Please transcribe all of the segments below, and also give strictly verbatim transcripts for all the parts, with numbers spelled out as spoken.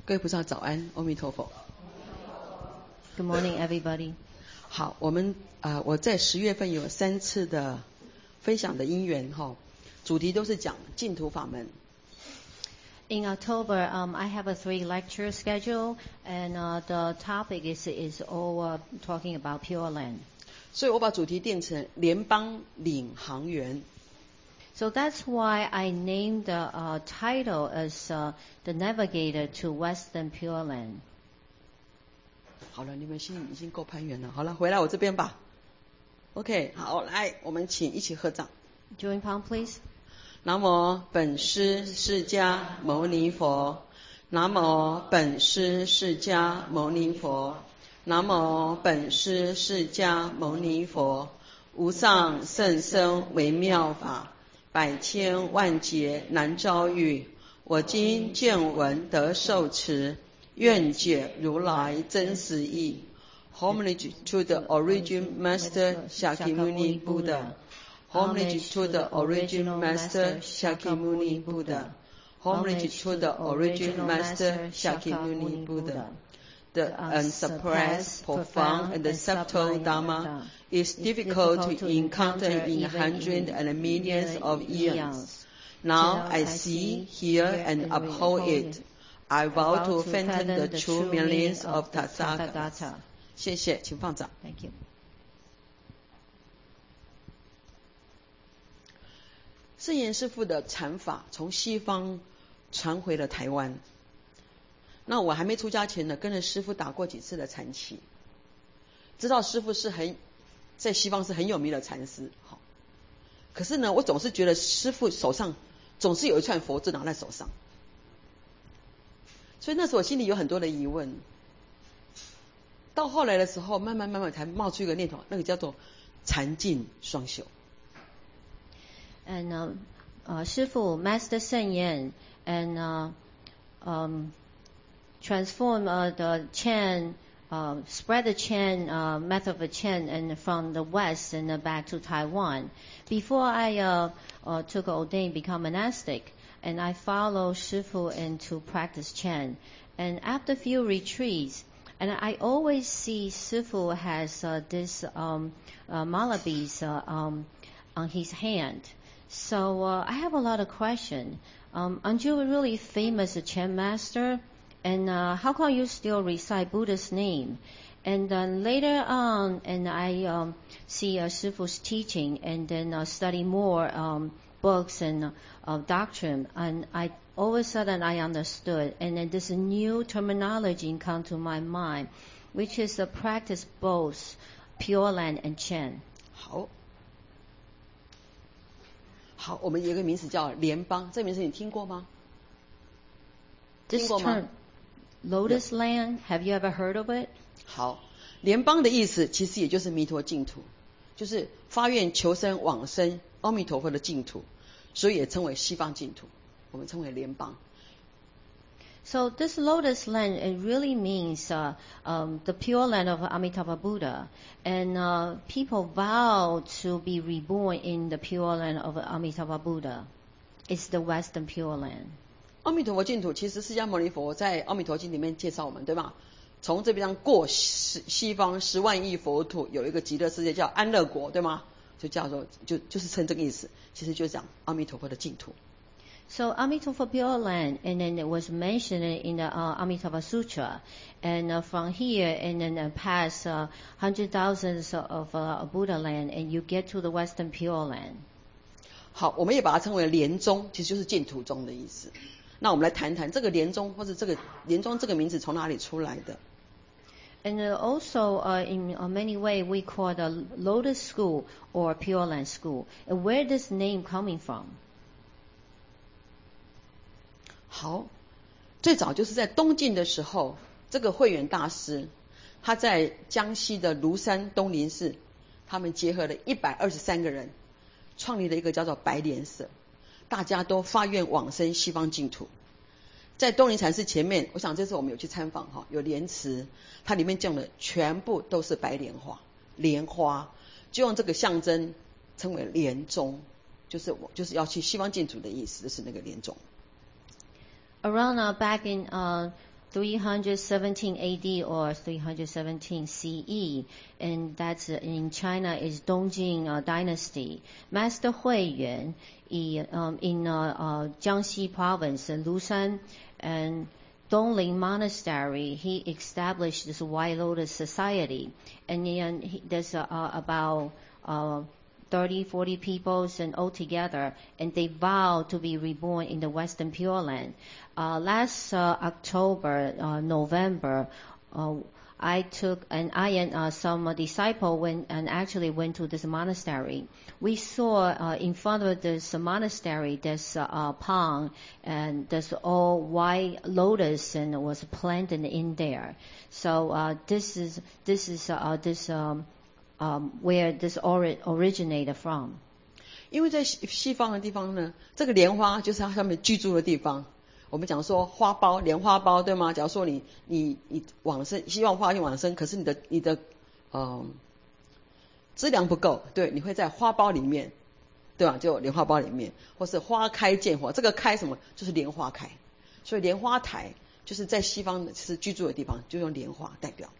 各位菩萨早安，阿弥陀佛。 Good morning, everybody. 好，我们啊、呃，我在十月份有三次的分享的因缘哈，主题都是讲净土法门。 In October, um, I have a three lecture schedule, and uh, the topic is is all uh, talking about Pure Land. 所以我把主题定成联邦领航员。 So that's why I named the uh, title as uh, the Navigator to Western Pure Land. 好了，你们心里已经够攀援了。好了，回来我这边吧。OK， 好，来，我们请一起合掌。 Join palm, please. 南无本师释迦牟尼佛。南无本师释迦牟尼佛。南无本师释迦牟尼佛。无上甚深微妙法，百千万劫难遭遇。我今见闻得受持，愿解如来真实义。Homage to the origin master Shakyamuni Buddha. Homage to the original master Shakyamuni Buddha. Homage to the original master Shakyamuni Buddha. The unsuppressed, profound, and subtle Dharma is difficult to encounter in hundreds and millions of eons. Now I see, hear, and uphold it. I vow to fathom the true meanings of Tathagata. 谢谢，请放掌。 Thank you. 圣严师父的禅法从西方传回了台湾。那我还没出家前呢，跟着师父打过几次的禅期，知道师父是很在西方是很有名的禅师。好，可是呢，我总是觉得师父手上总是有一串佛珠拿在手上，所以那时候我心里有很多的疑问。到后来的时候，慢慢慢慢才冒出一个念头，那个叫做禅净双修。 And uh, uh, 师父 Master Sen Yen and uh, um, transform uh, the Chan, uh, spread the Chan uh, method of Chan and from the West and uh, back to Taiwan. Before I uh, uh, took ordained, become monastic, and I follow Shifu and to practice Chan. And after a few retreats, and I always see Shifu has uh, this um, uh, malabis uh, um, on his hand. So uh, I have a lot of questions. Um, aren't you a really famous Chan master? And uh, how come you still recite Buddha's name? And then later on, and I um, see uh, Shifu's teaching, and then uh, study more um, books and uh, doctrine, and I all of a sudden I understood, and then this new terminology come to my mind, which is to practice both Pure Land and Chan. 好。好，我们有一个名词叫联邦，这个名词你听过吗？ This 听过吗？ term, Lotus Land, have you ever heard of it? 好，联邦的意思其实也就是弥陀净土，就是发愿求生往生阿弥陀佛的净土，所以也称为西方净土，我们称为联邦。 So this Lotus Land, it really means uh, um, the Pure Land of Amitabha Buddha. And uh, people vow to be reborn in the Pure Land of Amitabha Buddha. It's the Western Pure Land. 阿弥陀佛净土其实释迦牟尼佛在阿弥陀经里面介绍我们，对吧？从这边过西西方十万亿佛土有一个极乐世界叫安乐国，对吗？就叫做就就是称这个意思，其实就讲阿弥陀佛的净土。 So Amitabha Pure Land, and then it was mentioned in the uh, Amitabha Sutra, and uh, from here, and then uh, past uh, hundred thousands of uh, Buddha land, and you get to the Western Pure Land. 好，我们也把它称为莲宗，其实就是净土宗的意思。那我们来谈谈这个莲宗或者这个莲宗这个名字从哪里出来的。 And uh, also, uh, in uh, many ways, we call it the Lotus School or Pure Land School. And where this name coming from? 好，最早就是在东晋的时候，这个慧远大师他在江西的庐山东林寺，他们结合了一百二十三个人，创立了一个叫做白莲社，大家都发愿往生西方净土。在东林禅寺前面，我想这次我们有去参访哈，有莲池，它里面种的全部都是白莲花，莲花就用这个象征称为莲宗，就是我就是要去西方净土的意思，就是那个莲宗。 Around uh, back in uh, three seventeen A D or three seventeen C E, and that's uh, in China is Dongjing uh, Dynasty. Master Huiyuan um, in uh, uh, Jiangxi Province, in Lushan and Dongling Monastery, he established this White Lotus Society, and, and he, there's uh, uh, about uh, thirty, forty people and all together, and they vow to be reborn in the Western Pure Land. Uh, last uh, October, uh, November, uh, I took and I and uh, some uh, disciple went and actually went to this monastery. We saw uh, in front of this uh, monastery there's uh, a pond and there's all white lotus and was planted in there. So uh, this is this is uh, this um, um, where this ori- originated from. 因为在西西方的地方呢，这个莲花就是他们居住的地方。我们讲说花苞，莲花苞，对吗？假如说你你你往生，希望花运往生，可是你的你的呃资粮不够，对，你会在花苞里面，对吧？就莲花苞里面，或是花开见佛，这个开什么？就是莲花开。所以莲花台就是在西方是居住的地方，就用莲花代表。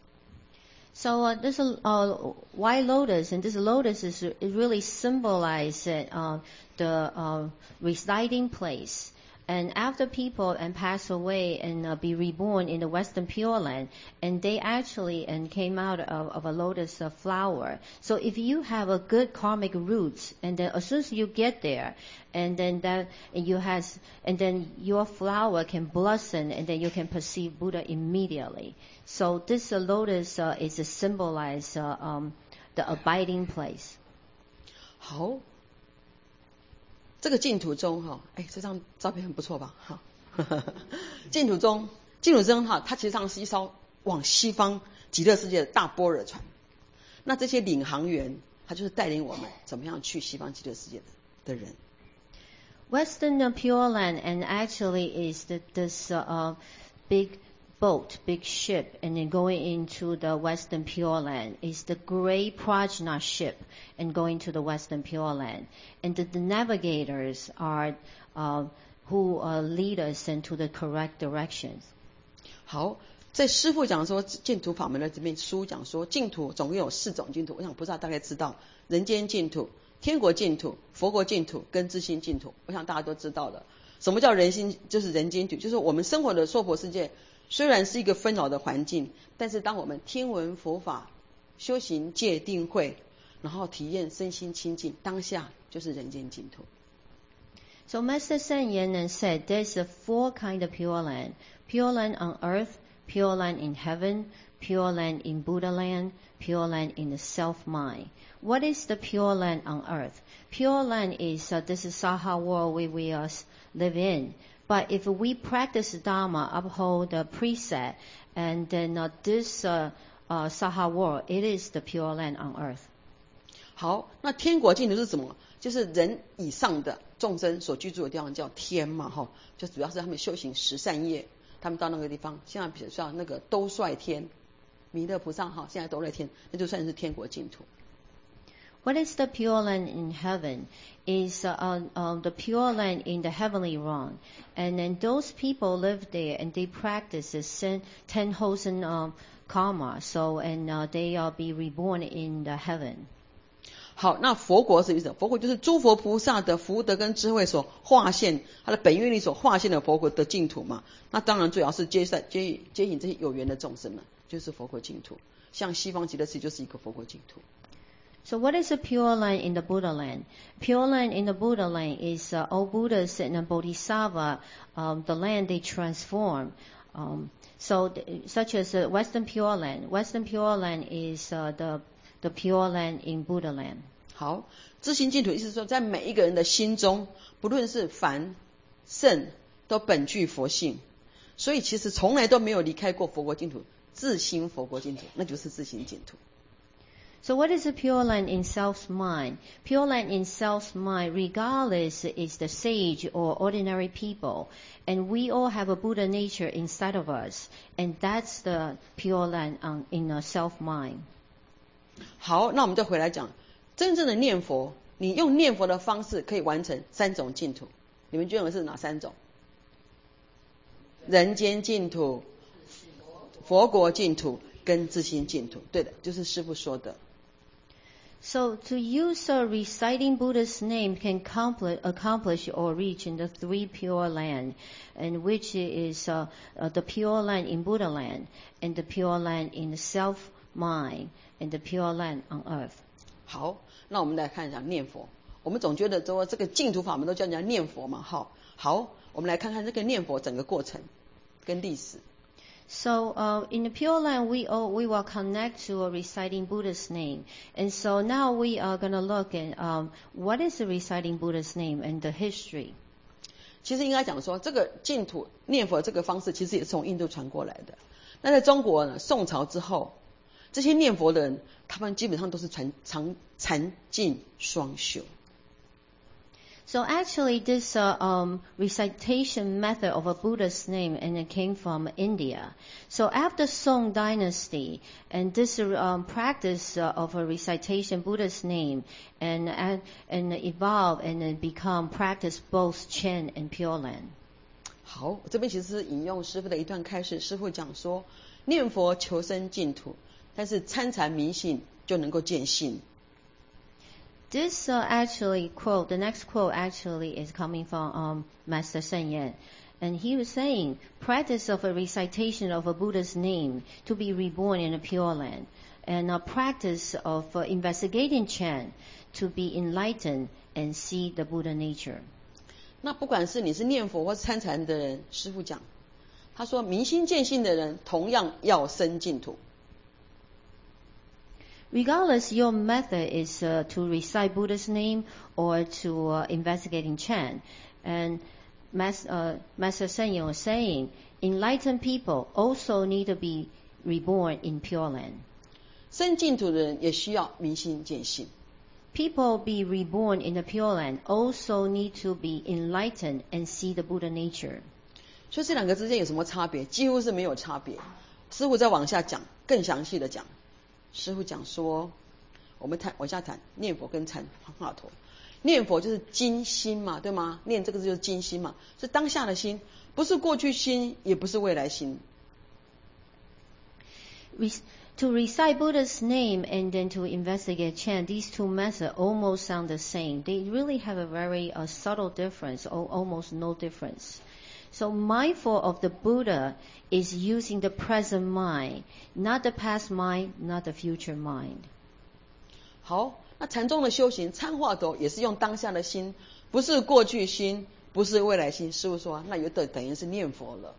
So uh, this uh, white lotus, and this lotus is it really symbolizes uh, the uh, residing place. And after people and pass away and uh, be reborn in the Western Pure Land, and they actually and came out of, of a lotus uh, flower. So if you have a good karmic roots, and then as soon as you get there, and then that and you has and then your flower can blossom, and then you can perceive Buddha immediately. So this uh, lotus uh, is a symbolize uh, um, the abiding place. 好。这个净土中哈，哎，这张照片很不错吧？哈，净土中，净土中哈，它其实上是一艘往西方极乐世界的大般若船。那这些领航员，他就是带领我们怎么样去西方极乐世界的的人。 Western Pure Land and actually is the, this uh, big boat, big ship, and then going into the Western Pure Land is the great Prajna ship and going to the Western Pure Land. And the, the navigators are uh, who uh, lead us into the correct directions. 好，在师父讲说净土法门的这边书讲说，净土总共有四种净土。我想菩萨大概知道，人间净土、天国净土、佛国净土跟自心净土。我想大家都知道了。什么叫人心？就是人间净土，就是我们生活的娑婆世界。虽然是一个纷扰的环境，但是当我们听闻佛法、修行戒定慧，然后体验身心清净，当下就是人间净土。 So Master Sen Yen said there's a four kind of pure land: pure land on earth, pure land in heaven, pure land in Buddha land, pure land in the self-mind. What is the pure land on earth? Pure land is uh, this is Saha world where we uh, live in. But if we practice Dharma, uphold the precept, and then uh, this uh, uh, Saha world, it is the pure land on earth. 好，那天国净土是什么？就是人以上的众生所居住的地方叫天嘛，哈，就主要是他们修行十善业，他们到那个地方，现在比如说那个兜率天，弥勒菩萨哈，现在兜率天，那就算是天国净土。 What is the pure land in heaven? Is uh, uh, uh, the pure land in the heavenly realm, and then those people live there and they practice the ten wholesome uh, karma. So and uh, they will be reborn in the heaven. 好，那佛国是什么？佛国就是诸佛菩萨的福德跟智慧所化现，他的本愿力所化现的佛国的净土嘛。那当然最好是接待接接引这些有缘的众生们，就是佛国净土。像西方极乐世界就是一个佛国净土。 So what is a pure land in the Buddha land? Pure land in the Buddha land is uh, all Buddhas and the Bodhisattva, um, the land they transform. Um, so th- such as uh, Western Pure Land. Western Pure Land is uh, the the pure land in Buddha land. 好，自心净土意思是说，在每一个人的心中，不论是凡圣，都本具佛性，所以其实从来都没有离开过佛国净土，自心佛国净土，那就是自心净土。 So what is a pure land in self's mind? Pure land in self's mind, regardless is the sage or ordinary people. And we all have a Buddha nature inside of us. And that's the pure land um, in a self mind. 好，那我们再回来讲，真正的念佛，你用念佛的方式可以完成三种净土。你们觉得是哪三种？人间净土、 佛国净土跟自心净土。对的，就是师父说的。 So to use uh, reciting Buddha's name can accomplish, accomplish or reach in the three pure land, and which is uh, uh, the pure land in Buddha land, and the pure land in the self mind, and the pure land on earth. 好，那我们来看一下念佛。我们总觉得说这个净土法门都叫人家念佛嘛，好，好，我们来看看这个念佛整个过程跟历史。 So uh, in the Pure Land, we uh, we will connect to uh, reciting Buddha's name, and so now we are going to look at um, what is the reciting Buddha's name and the history. 其实应该讲说，这个净土念佛这个方式，其实也是从印度传过来的。那在中国呢，宋朝之后，这些念佛的人，他们基本上都是禅禅禅净双修。 So actually, this uh, um, recitation method of a Buddha's name and it came from India. So after Song Dynasty, and this um, practice uh, of a recitation Buddha's name and and, and evolved and then become practice both Chen and Pure Land. 好，这边其实是引用师父的一段开示，师父讲说，念佛求生净土，但是参禅迷信就能够见性。 This uh, actually quote, the next quote actually is coming from um, Master Sen Yen. And he was saying, practice of a recitation of a Buddha's name to be reborn in a pure land. And a practice of uh, investigating Chan to be enlightened and see the Buddha nature. 那不管是你是念佛或是参禅的人，师父讲，他说明心见性的人同样要生净土。 Regardless, your method is uh, to recite Buddha's name or to uh, investigating Chan. And Mas, uh, Master Sen Yen was saying, enlightened people also need to be reborn in Pure Land. 生净土的人也需要明心见性。 People be reborn in the Pure Land also need to be enlightened and see the Buddha nature. 所以这两个之间有什么差别？几乎是没有差别。师父再往下讲，更详细的讲。师父讲说，我们谈往下谈念佛跟禅华佗。念佛就是精心嘛，对吗？念这个字就是精心嘛，是当下的心，不是过去心，也不是未来心。 To recite Buddha's name and then to investigate chant, these two methods almost sound the same. They really have a very uh, subtle difference, or almost no difference. So mindful of the Buddha is using the present mind, not the past mind, not the future mind. 好，那禅宗的修行，参话头也是用当下的心，不是过去心，不是未来心。师父说，那有的等于是念佛了。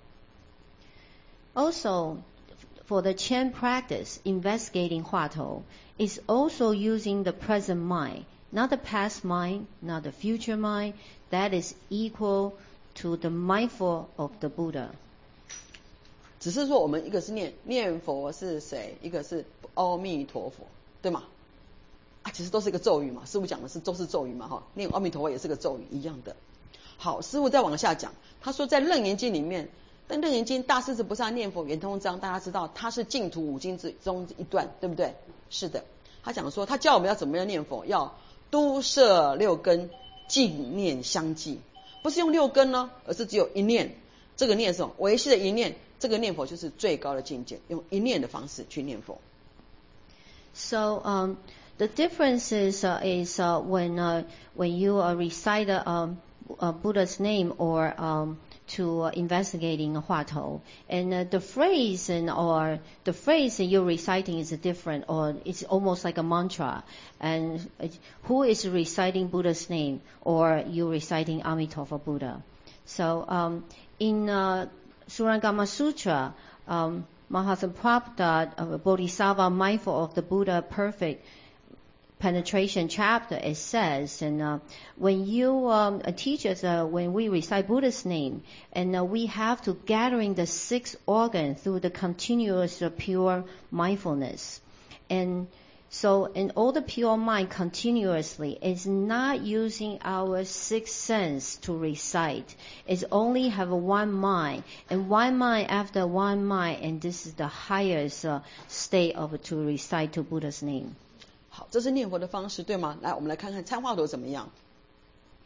Also, for the Chan practice, investigating Huatou is also using the present mind, not the past mind, not the future mind. That is equal to the mindful of the Buddha. 只是说我们一个是念念佛是谁，一个是阿弥陀佛，对吗？啊，其实都是一个咒语嘛。师父讲的是都是咒语嘛，哈，念阿弥陀佛也是个咒语一样的。好，师父再往下讲，他说在楞严经里面，但楞严经大势至菩萨念佛圆通章，大家知道它是净土五经之中一段，对不对？是的，他讲说他教我们要怎么样念佛，要都摄六根，净念相继。不是用六根呢，而是只有一念。这个念是什么？维系的一念，这个念佛就是最高的境界，用一念的方式去念佛。 So um, the difference is uh, is uh, when uh, when you uh, recite uh, um, uh, Buddha's name or um, to uh, investigating Huatou, and uh, the phrase and or the phrase that you're reciting is different, or it's almost like a mantra. And uh, who is reciting Buddha's name, or you reciting Amitabha Buddha? So um, in uh, Surangama Sutra, um, Mahatma Prabhupada, uh, Bodhisattva, mindful of the Buddha perfect penetration chapter, it says, and uh, when you um, teach us, uh, when we recite Buddha's name, and uh, we have to gathering the six organs through the continuous uh, pure mindfulness, and so in all the pure mind continuously is not using our sixth sense to recite. It's only have one mind, and one mind after one mind, and this is the highest uh, state of to recite to Buddha's name. 好，这是念佛的方式，对吗？来，我们来看看参话头怎么样。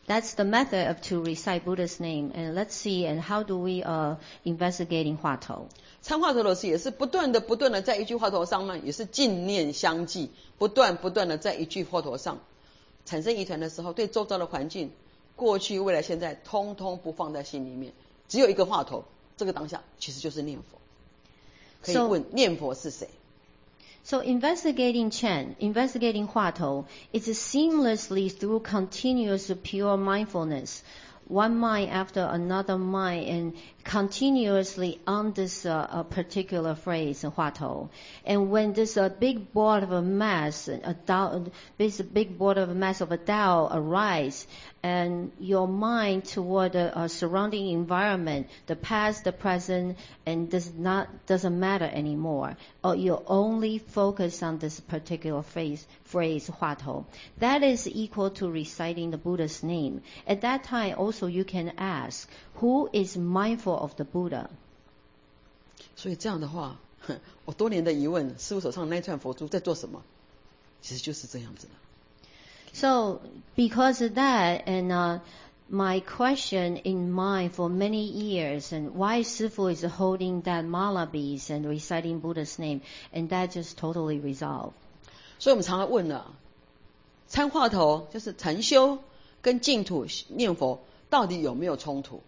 That's the method of to recite Buddha's name. And let's see, and how do we uh, investigating 话头？ 参话头的时候也是不断的、不断的在一句话头上呢，也是净念相继，不断不断的在一句话头上产生疑团的时候，对周遭的环境、过去、未来、现在，通通不放在心里面，只有一个话头，这个当下其实就是念佛。可以问念佛是谁？ So investigating Chen, investigating 话头, is seamlessly through continuous pure mindfulness, one mind after another mind, and continuously on this uh, uh, particular phrase, 话头. And when this uh, big board of a mass, a Dao, this big board of a mass of a Tao arise, and your mind toward the uh, surrounding environment, the past, the present, and does not doesn't matter anymore. Or you only focus on this particular phrase, phrase 话头. That is equal to reciting the Buddha's name. At that time, also you can ask, who is mindful of the Buddha? 所以这样的话，我多年的疑问，师父手上那串佛珠在做什么？其实就是这样子的。 So, because of that, and uh, my question in mind for many years, and why Sifu is holding that mala beads and reciting Buddha's name, and that just totally resolved. 所以我们常常问了，参话头就是禅修跟净土念佛到底有没有冲突？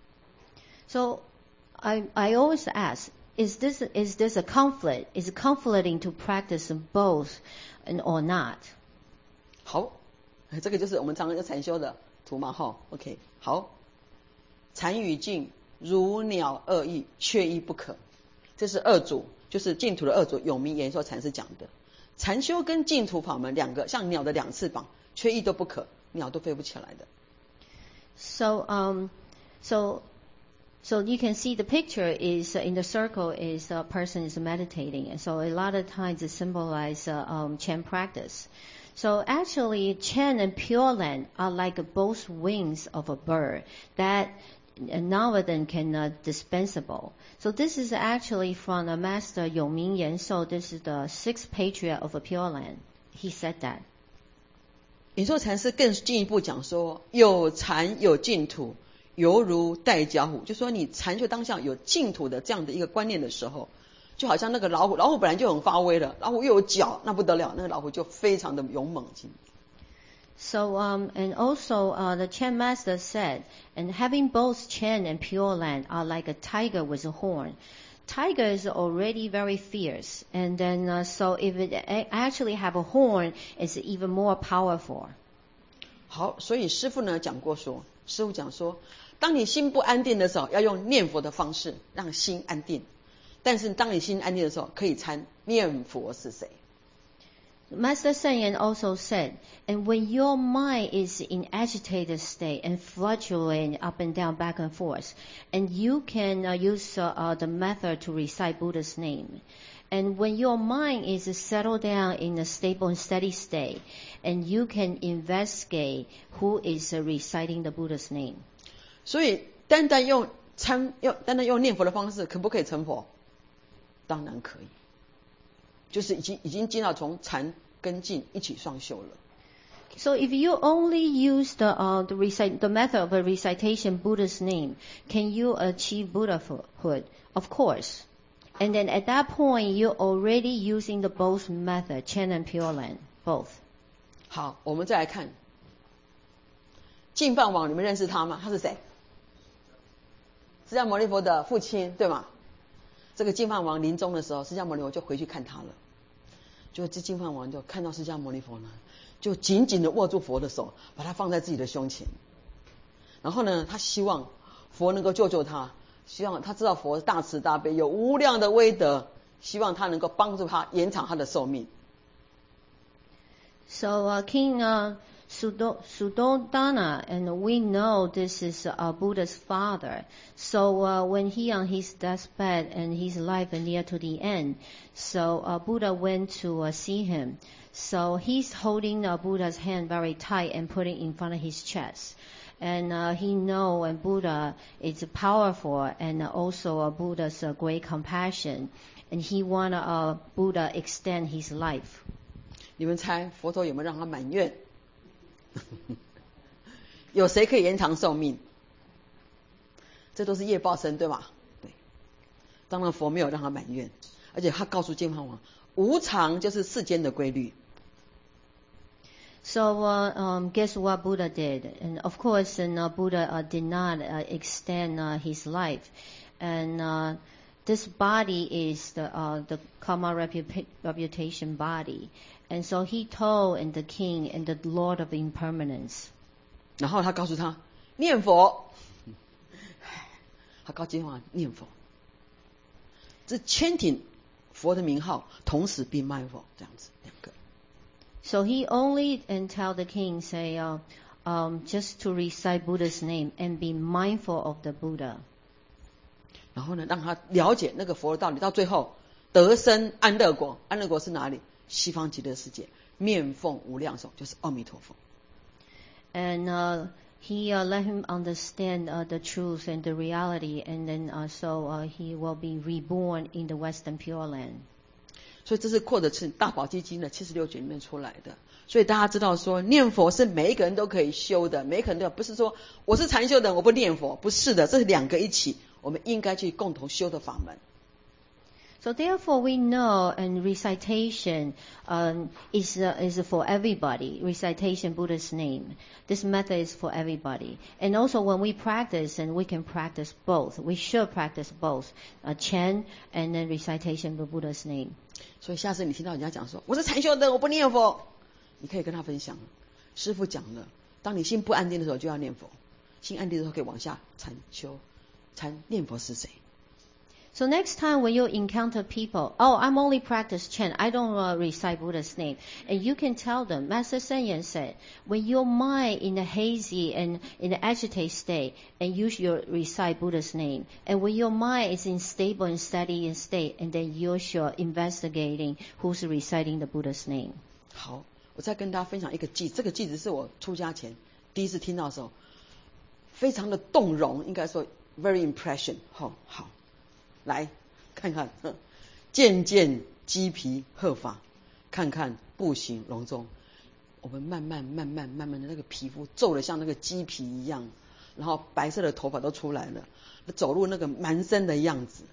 So, I I always ask, is this is this a conflict? Is it conflicting to practice both, and or not? 好，这个就是我们常常要禅修的图嘛，哈 ，OK， 好，禅与净如鸟二意，缺一不可，这是二祖，就是净土的二祖永明延寿禅师讲的。禅修跟净土法门两个像鸟的两翅膀，缺一都不可，鸟都飞不起来的。 So um, so. So you can see the picture is uh, in the circle is a person is meditating, and so a lot of times it symbolizes uh, um, Chen practice. So actually, Chen and Pure Land are like both wings of a bird that none of them can uh, dispensable. So this is actually from the master Yongming Yanshou. This is the sixth patriarch of a Pure Land. He said that. 延寿禅师更进一步讲说，有禅有净土。犹如带脚虎，就说你禅修当下有净土的这样的一个观念的时候，就好像那个老虎，老虎本来就很发威了，老虎又有脚，那不得了，那个老虎就非常的勇猛。 So um and also uh, the Chen master said, and having both Chen and Pure Land are like a tiger with a horn. Tiger is already very fierce, and then uh, so if it actually have a horn, it's even more powerful. 好，所以师父呢讲过说，师父讲说。当你心不安定的时候，要用念佛的方式让心安定。但是当你心安定的时候，可以参念佛是谁。 Master Shen Yan also said, and when your mind is in agitated state and fluctuating up and down, back and forth, and you can uh, use uh, uh, the method to recite Buddha's name. And when your mind is settled down in a stable and steady state, and you can investigate who is uh, reciting the Buddha's name. 所以单单用参用单单用念佛的方式，可不可以成佛？当然可以，就是已经已经进到从禅跟净一起双修了。 So if you only use the uh, the recite the method of a recitation Buddha's name, can you achieve Buddhahood? Of course. And then at that point, you're already using the both method, Chen and Pure Land, both. 好，我们再来看净饭王，你们认识他吗？他是谁？释迦牟尼佛的父亲，对吗？这个净饭王临终的时候，释迦牟尼佛就回去看他了。就这净饭王就看到释迦牟尼佛呢，就紧紧的握住佛的手，把他放在自己的胸前。然后呢，他希望佛能够救救他，希望他知道佛大慈大悲，有无量的威德，希望他能够帮助他延长他的寿命。 So uh, King uh, Suddhodana, and we know this is uh, Buddha's father. So uh, when he on his deathbed and his life near to the end, so uh, Buddha went to uh, see him. So he's holding uh, Buddha's hand very tight and putting in front of his chest. And uh, he know and Buddha is powerful, and also uh, Buddha's uh, great compassion, and he want uh, Buddha extend his life. 你们猜佛陀有没有让他满愿？ 有谁可以延长寿命？这都是业报身，对吧？对。当然佛没有让他埋怨，而且他告诉净饭王，无常就是世间的规律。 So uh, um, guess what Buddha did? And of course, and, uh, Buddha uh, did not uh, extend uh, his life. And uh, this body is the uh, the karma repu- reputation body. And so he told and the king and the Lord of Impermanence. 然后他告诉他念佛，他告净饭王念佛，这千挺佛的名号，同时并卖佛，这样子两个。 So he only and tell the king say, uh, um, just to recite Buddha's name and be mindful of the Buddha. 然后呢，让他了解那个佛的道理，到最后得生安乐国。安乐国是哪里？西方极乐世界，面奉无量寿，就是阿弥陀佛。 And uh, he uh, let him understand uh, the truth and the reality, and then uh, so uh, he will be reborn in the Western Pure Land. 所以这是扩的是大宝积经的七十六卷里面出来的。所以大家知道说，念佛是每一个人都可以修的，每一个人都不是说我是禅修的人我不念佛，不是的，这是两个一起，我们应该去共同修的法门。 So therefore, we know and recitation um, is uh, is for everybody. Recitation Buddha's name. This method is for everybody. And also, when we practice, and we can practice both. We should practice both, uh, chant and then recitation of Buddha's name. 所以下次你听到人家讲说我是禅修的我不念佛，你可以跟他分享，师父讲了，当你心不安定的时候就要念佛，心安定的时候可以往下禅修，禅念佛是谁。 So next time when you encounter people, oh, I'm only practice chant, I don't uh, recite Buddha's name. And you can tell them, Master Sen Yen said, when your mind in a hazy and in an agitated state, and you should recite Buddha's name. And when your mind is in stable and steady state, and then you should investigating who's reciting the Buddha's name. 好，我再跟大家分享一个句子，这个句子是我出家前第一次听到的时候，非常的动容，应该说 very impression。好，好。来看看，渐渐鸡皮鹤发，看看步行隆中。我们慢慢慢慢慢慢的那个皮肤皱得像那个鸡皮一样，然后白色的头发都出来了，走路那个蛮身的样子。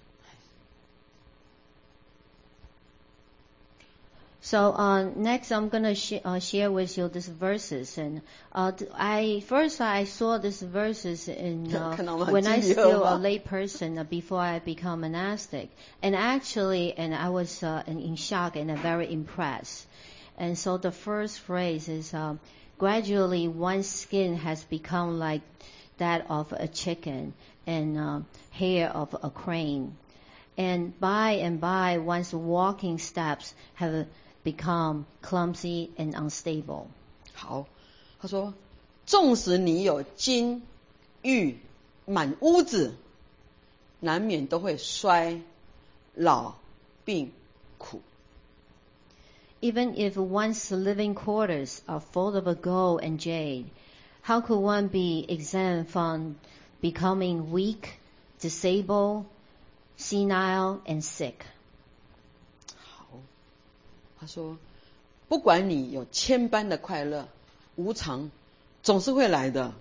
So uh, next, I'm gonna sh- uh, share with you these verses, and uh, I first I saw these verses in uh, when I still a lay person uh, before I become monastic, and actually, and I was uh, in shock and uh, very impressed. And so the first phrase is, uh, gradually one's skin has become like that of a chicken, and uh, hair of a crane, and by and by one's walking steps have become clumsy and unstable. 好，他说，纵使你有金玉满屋子，难免都会衰老病苦。 Even if one's living quarters are full of gold and jade, how could one be exempt from becoming weak, disabled, senile, and sick? 他说，不管你有千般的快乐，无常总是会来的。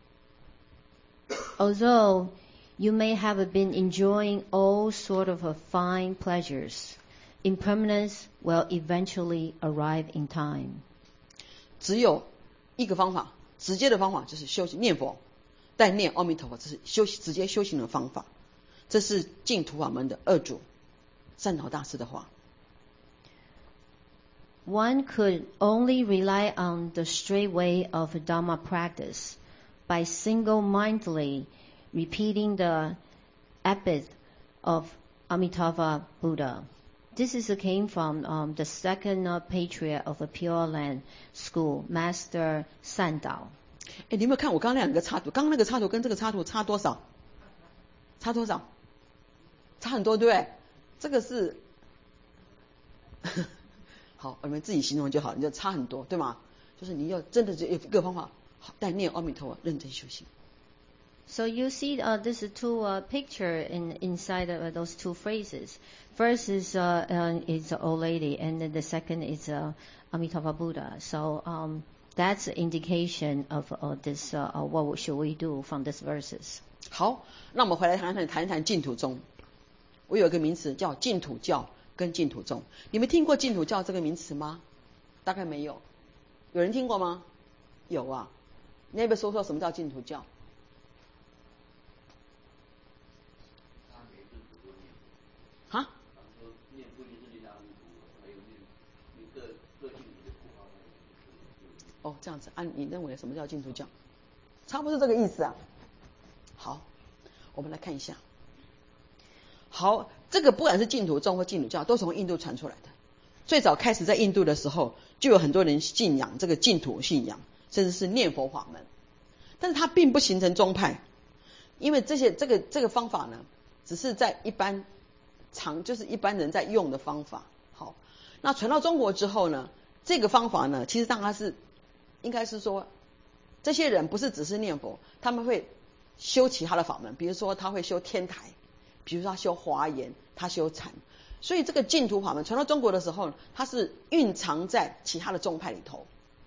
Although you may have been enjoying all sort of fine pleasures, impermanence will eventually arrive in time. 只有一个方法，直接的方法就是修行念佛，代念阿弥陀佛，这是修直接修行的方法。这是净土法门的二祖善导大师的话。 One could only rely on the straight way of Dhamma practice by single-mindedly repeating the epithet of Amitabha Buddha. This is came from um, the second uh, patriarch of the Pure Land school, Master Sandao. 哎，你有没有看我刚刚那两个插图？刚刚那个插图跟这个插图差多少？差多少？差很多，对不对？这个是。好，我们自己形容就好，你就差很多，对吗？就是你要真的有一个方法，代念阿弥陀佛，认真修行。 So you see, uh, this is two uh, picture in inside of those two phrases. First is uh, uh, is an old lady, and then the second is uh, Amitabha Buddha. So um, that's the indication of uh, this. Uh, uh, what should we do from these verses? 好，那我们回来谈谈谈一谈净土宗。我有一个名词叫净土教跟净土宗，你们听过净土教这个名词吗？大概没有，有人听过吗？有啊，你要不要说说什么叫净土教？啊？哦，这样子，按、啊、你认为什么叫净土教？差不多是这个意思啊。好，我们来看一下。好，这个不管是净土宗或净土教，都从印度传出来的。最早开始在印度的时候，就有很多人信仰这个净土信仰，甚至是念佛法门。但是它并不形成宗派，因为这些这个这个方法呢，只是在一般常就是一般人在用的方法。好，那传到中国之后呢，这个方法呢，其实当然是应该是说，这些人不是只是念佛，他们会修其他的法门，比如说他会修天台，比如说他修华严，他修禅。所以这个净土法门传到中国的时候，它是蕴藏在其他的宗派里头。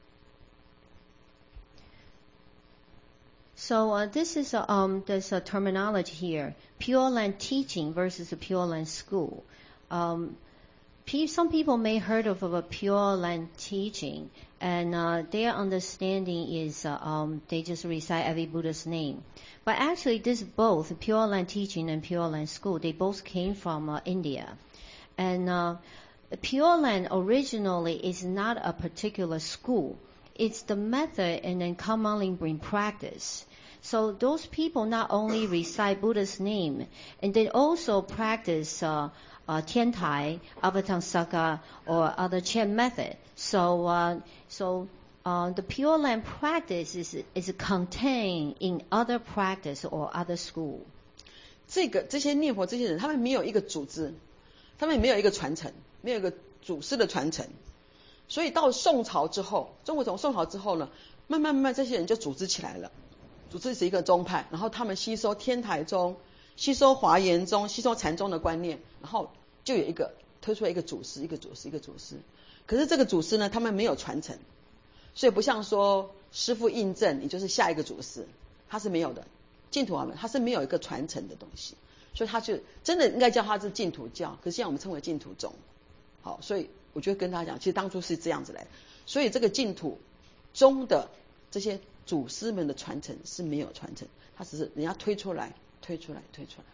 So uh, this is a, um, there's a terminology here: Pure Land teaching versus a Pure Land school. Um, some people may heard of, of a Pure Land teaching, and uh, their understanding is uh, um, they just recite every Buddha's name. But actually, this both Pure Land teaching and Pure Land school, they both came from uh, India. And uh, Pure Land originally is not a particular school. It's the method and then commonly bring practice. So those people not only recite Buddha's name, and they also practice uh, uh, Tiantai, Avatamsaka, or other chant method. So, uh, so uh, the Pure Land practice is is contained in other practice or other school. 这个这些念佛这些人，他们没有一个组织，他们没有一个传承，没有一个祖师的传承。所以到宋朝之后，中国从宋朝之后呢，慢慢慢慢这些人就组织起来了，组织是一个宗派，然后他们吸收天台宗、吸收华严宗、吸收禅宗的观念，然后就有一个推出来一个祖师，一个祖师，一个祖师。可是这个祖师呢，他们没有传承，所以不像说师父印证，你就是下一个祖师，他是没有的。净土法门它是没有一个传承的东西，所以他就真的应该叫他是净土教，可是现在我们称为净土宗。好，所以我就跟大家讲，其实当初是这样子来的，所以这个净土宗的这些祖师们的传承是没有传承，他只是人家推出来推出来推出来。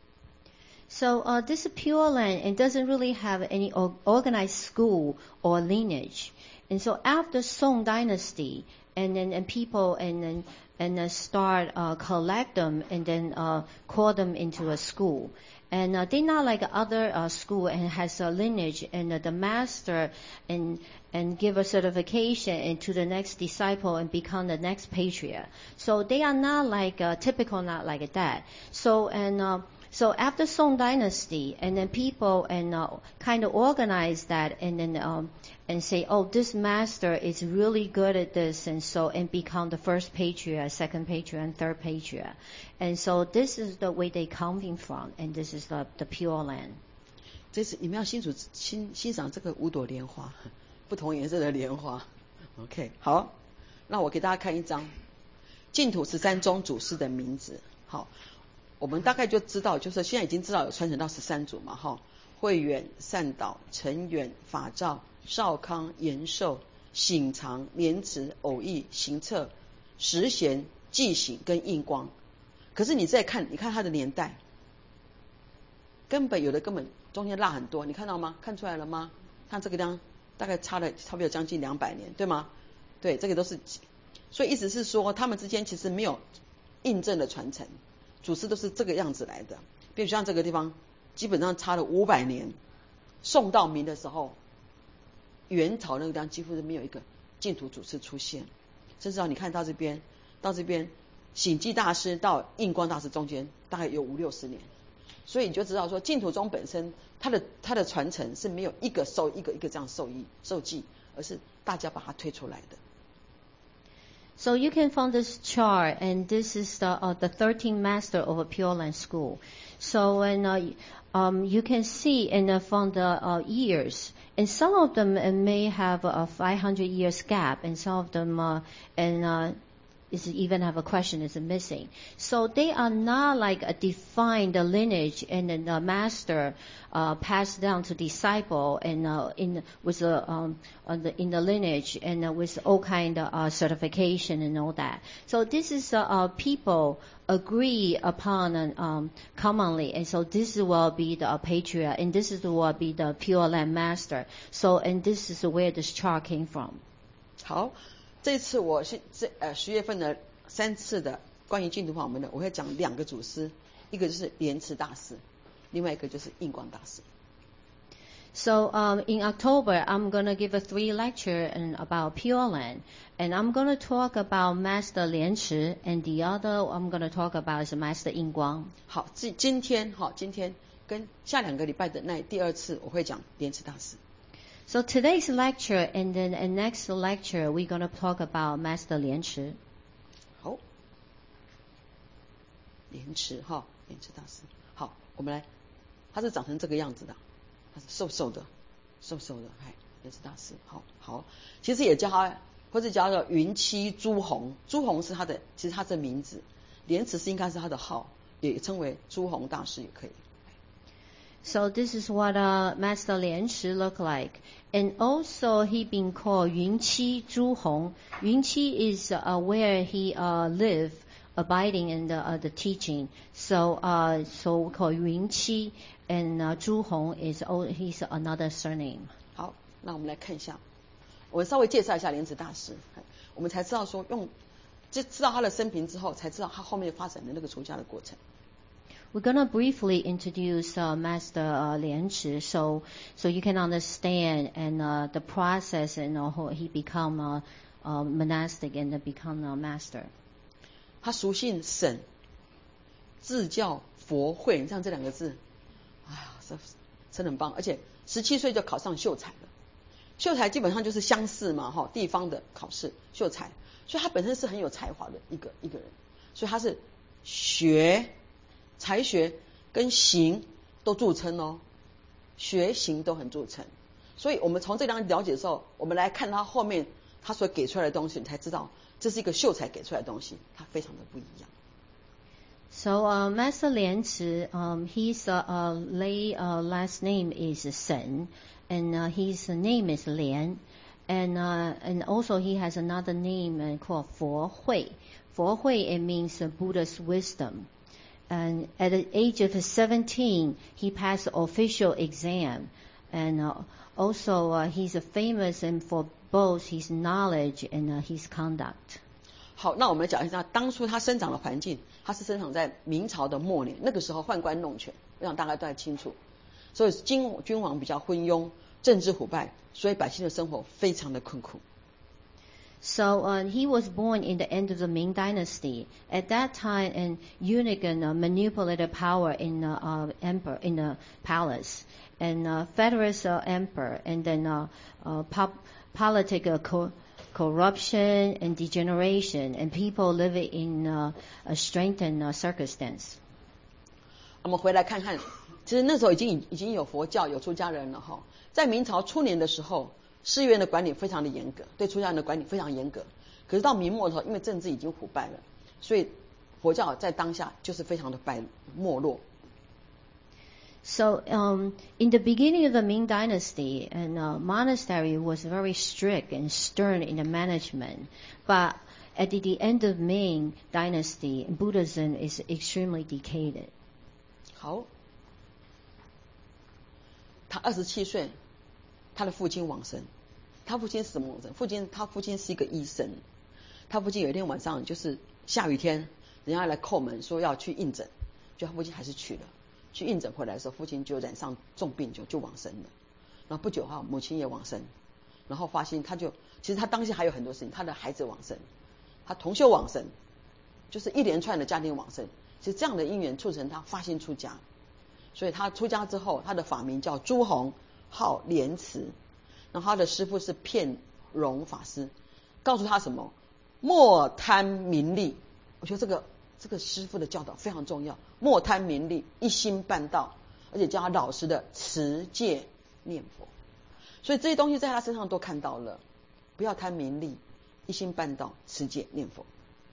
So uh, this Pure Land, it doesn't really have any organized school or lineage. And so after Song Dynasty, and then and people and then and uh, start uh, collect them and then uh, call them into a school. And uh, they're not like other uh, school and has a lineage and uh, the master and and give a certification and to the next disciple and become the next patriarch. So they are not like uh, typical, not like that. So and uh, so after Song Dynasty, and then people and uh, kind of organize that and then um, and say, oh, this master is really good at this, and so and become the first patriarch, second patriarch, and third patriarch. And so this is the way they coming from, and this is the the Pure Land. 这是你们要清楚欣欣赏这个五朵莲花，不同颜色的莲花。OK， 好，那我给大家看一张净土十三宗祖师的名字。好。我们大概就知道，就是现在已经知道有传承到十三祖嘛，哈，慧远、善导、陈远、法照、少康、延寿、醒常、莲池、偶益、行测、实贤、寂醒跟印光。可是你再看，你看他的年代，根本有的根本中间落很多，你看到吗？看出来了吗？看这个地方大概差了差不多将近两百年，对吗？对，这个都是，所以意思是说，他们之间其实没有印证的传承。祖师都是这个样子来的，比如像这个地方，基本上差了五百年。宋到明的时候，元朝那个地方几乎是没有一个净土祖师出现，甚至到你看到这边，到这边醒寂大师到印光大师中间大概有五六十年，所以你就知道说净土宗本身它的它的传承是没有一个受一个一个这样受益受记，而是大家把它推出来的。 So you can find this chart, and this is the uh, the thirteenth master of a Pure Land school. So when uh, Um, you can see in the, from the uh, years, and some of them uh, may have a five hundred years gap, and some of them uh, and uh, is even have a question is missing. So they are not like a defined lineage and then the master uh, passed down to disciple and uh, in with the um on the, in the lineage and uh, with all kind of uh, certification and all that. So this is uh, uh, people agree upon uh, um commonly, and so this will be the uh, patriarch, and this is will be the Pure Land master. So and this is where this chart came from. 好。这次我是这呃十月份的三次的关于净土法门的，我会讲两个祖师，一个就是莲池大师，另外一个就是印光大师。 So um, in October, I'm going to give a three lecture in, about Pure Land, and I'm going to talk about Master Lian Chi, and the other I'm going to talk about is Master Yin Guang. 好，今今天好，今天跟下两个礼拜的那第二次我会讲莲池大师。 So today's lecture and then the next lecture we're going to talk about Master Lian Chi. 好，莲池哈，莲池大师。好，我们来，他是长成这个样子的，他是瘦瘦的，瘦瘦的，哎，莲池大师。好，好，其实也叫他，或者叫做云栖朱红，朱红是他的，其实他的名字，莲池是应该是他的号，也称为朱红大师也可以。 So this is what uh, Master Lian Chi look like. And also he been called Yun Qi Zhu Hong. Yun Qi is uh, where he uh, live, abiding in the, uh, the teaching. So uh, so we call Yun Qi, and uh, Zhu Hong is oh, he's another surname. 好，那我们来看一下，我稍微介绍一下莲池大师，我们才知道说用，就知道他的生平之后，才知道他后面发展的那个出家的过程。 We're going to briefly introduce uh, Master uh, Lian Chi, so so you can understand and uh, the process and uh, how he become a uh, uh, monastic and uh, become a master. 他俗姓沈，字叫佛慧，你看这两个字，哎呀，这真的很棒，而且十七岁就考上秀才了。秀才基本上就是乡试嘛，哈，地方的考试，秀才，所以他本身是很有才华的一个一个人，所以他是学。才学跟行都著称哦，学行都很著称，所以我们从这两了解的时候，我们来看他后面他所给出来的东西，你才知道这是一个秀才给出来的东西，他非常的不一样。 So uh, Master Lian Chi, um, his uh, uh, lay uh, last name is Shen, and uh, his name is Lian, and uh, and also he has another name uh, called Fo Hui. Fo Hui it means uh, Buddha's wisdom. And at the age of seventeen, he passed the official exam. And uh, also, uh, he's famous and for both his knowledge and uh, his conduct. 好，那我们讲一下当初他生长的环境。他是生长在明朝的末年，那个时候宦官弄权，我想大家都还清楚。所以君君王比较昏庸，政治腐败，所以百姓的生活非常的困苦。 So uh, he was born in the end of the Ming Dynasty. At that time, and eunuch and uh, manipulated power in the uh, emperor in the palace, and uh, Federalist uh, emperor, and then uh, uh, pop, political co- corruption and degeneration, and people living in uh, a straitened uh, circumstance. 我们回来看看，其实那时候已经已经有佛教有出家人了哈。在明朝初年的时候。寺院的管理非常的严格，对出家人的管理非常严格。可是到明末的时候，因为政治已经腐败了，所以佛教在当下就是非常的败没落。 So um, in the beginning of the Ming Dynasty, and uh, monastery was very strict and stern in the management, but at the, the end of Ming Dynasty, Buddhism is extremely decayed. 好，他二十七岁。他的父亲往生，他父亲是什么往生？父亲他父亲是一个医生，他父亲有一天晚上就是下雨天，人家来叩门说要去应诊，就他父亲还是去了。去应诊回来的时候，父亲就染上重病就就往生了。然后不久后母亲也往生，然后发现他就其实他当下还有很多事情，他的孩子往生，他同修往生，就是一连串的家庭往生。其实这样的因缘促成他发心出家，所以他出家之后，他的法名叫朱红。号莲池，然后他的师父是片荣法师，告诉他什么？莫贪名利。我觉得这个这个师父的教导非常重要，莫贪名利，一心办道。 而且叫他老实的持戒念佛。所以这些东西在他身上都看到了，不要贪名利，一心办道，持戒念佛。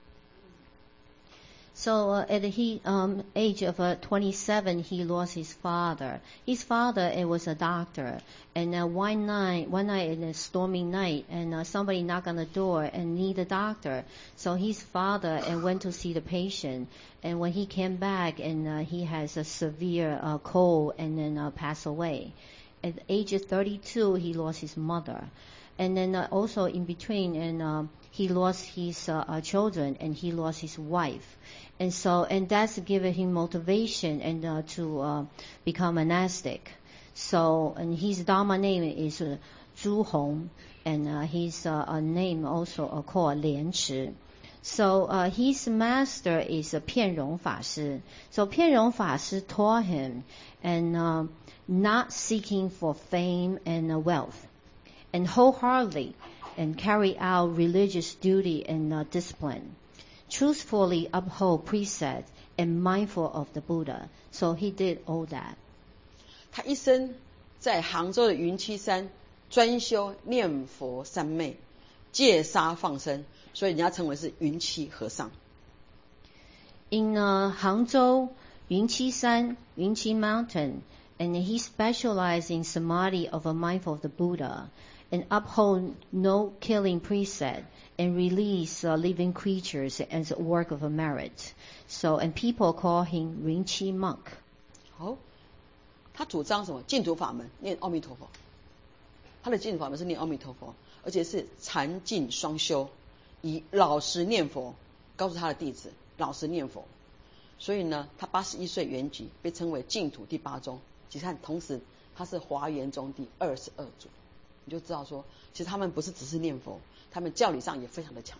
So uh, at the um, age of uh, twenty-seven, he lost his father. His father, it was a doctor. And uh, one night, one night in a stormy night, and uh, somebody knocked on the door and need a doctor. So his father uh, went to see the patient. And when he came back, and uh, he has a severe uh, cold, and then uh, passed away. At the age of thirty-two, he lost his mother. And then uh, also in between, and uh, he lost his uh, uh, children, and he lost his wife. And so, and that's given him motivation and uh, to uh, become monastic. So, and his Dharma name is uh, Zhu Hong, and uh, his uh, name also uh, called Lian Chi. So uh, his master is uh, Pian Rong Fa Shi. So Pian Rong Fa Shi taught him, and uh, not seeking for fame and uh, wealth, and wholeheartedly and carry out religious duty and uh, discipline. Truthfully uphold precepts and mindful of the Buddha. So he did all that. 他一生在杭州的云栖山专修念佛三昧，戒杀放生，所以人家称为是云栖和尚。 In uh, Hangzhou, Yunqi San, Yunqi Mountain, and he specialized in samadhi of a mindful of the Buddha, and uphold no killing precept, and release uh, living creatures as a work of a merit. So, and people call him Yunqi monk. 好，他主张什么？净土法门，念阿弥陀佛。他的净土法门是念阿弥陀佛，而且是禅净双修，以老实念佛告诉他的弟子，老实念佛。所以呢，他八十一岁圆寂，被称为净土第八宗。其实看，同时他是华严宗第二十二祖。你就知道说，其实他们不是只是念佛，他们教理上也非常的强。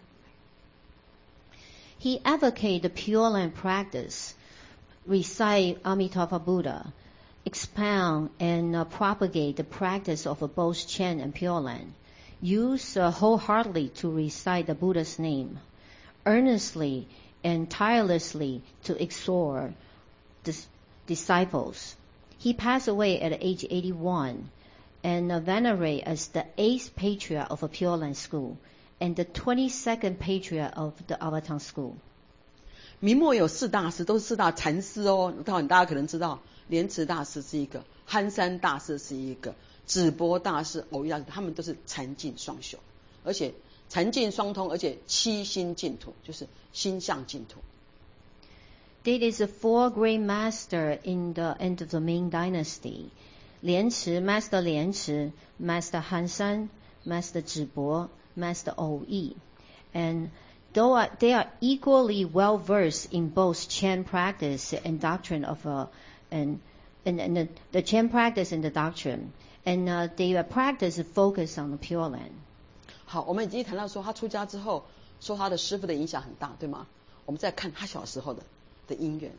He advocated the Pure Land practice, recite Amitabha Buddha, expound and uh, propagate the practice of uh, both Chen and Pure Land, use uh, wholeheartedly to recite the Buddha's name, earnestly and tirelessly to exhort dis- disciples. He passed away at age eighty-one. And uh, venerated as the eighth patriarch of a Pure Land school, and the twenty-second patriarch of the Avatar school. 明末有四大师，都是四大禅师哦。大家可能知道，莲池大师是一个，憨山大师是一个，智波大师、藕益大师，他们都是禅净双修，而且禅净双通，而且七心净土，就是心向净土。 There is a four great master in the end of the Ming Dynasty. Lian Chi, Master Lian Chi, Master Han Shan, Master Zhibo, Master Ou Yi. And though uh, they are equally well versed in both Chen practice and doctrine of uh, and and, and the, the Chen practice and the doctrine, and uh, their practice focus on the Pure Land. 好，我们已经谈到说他出家之后，受他的师父的影响很大，对吗？我们再看他小时候的的因缘。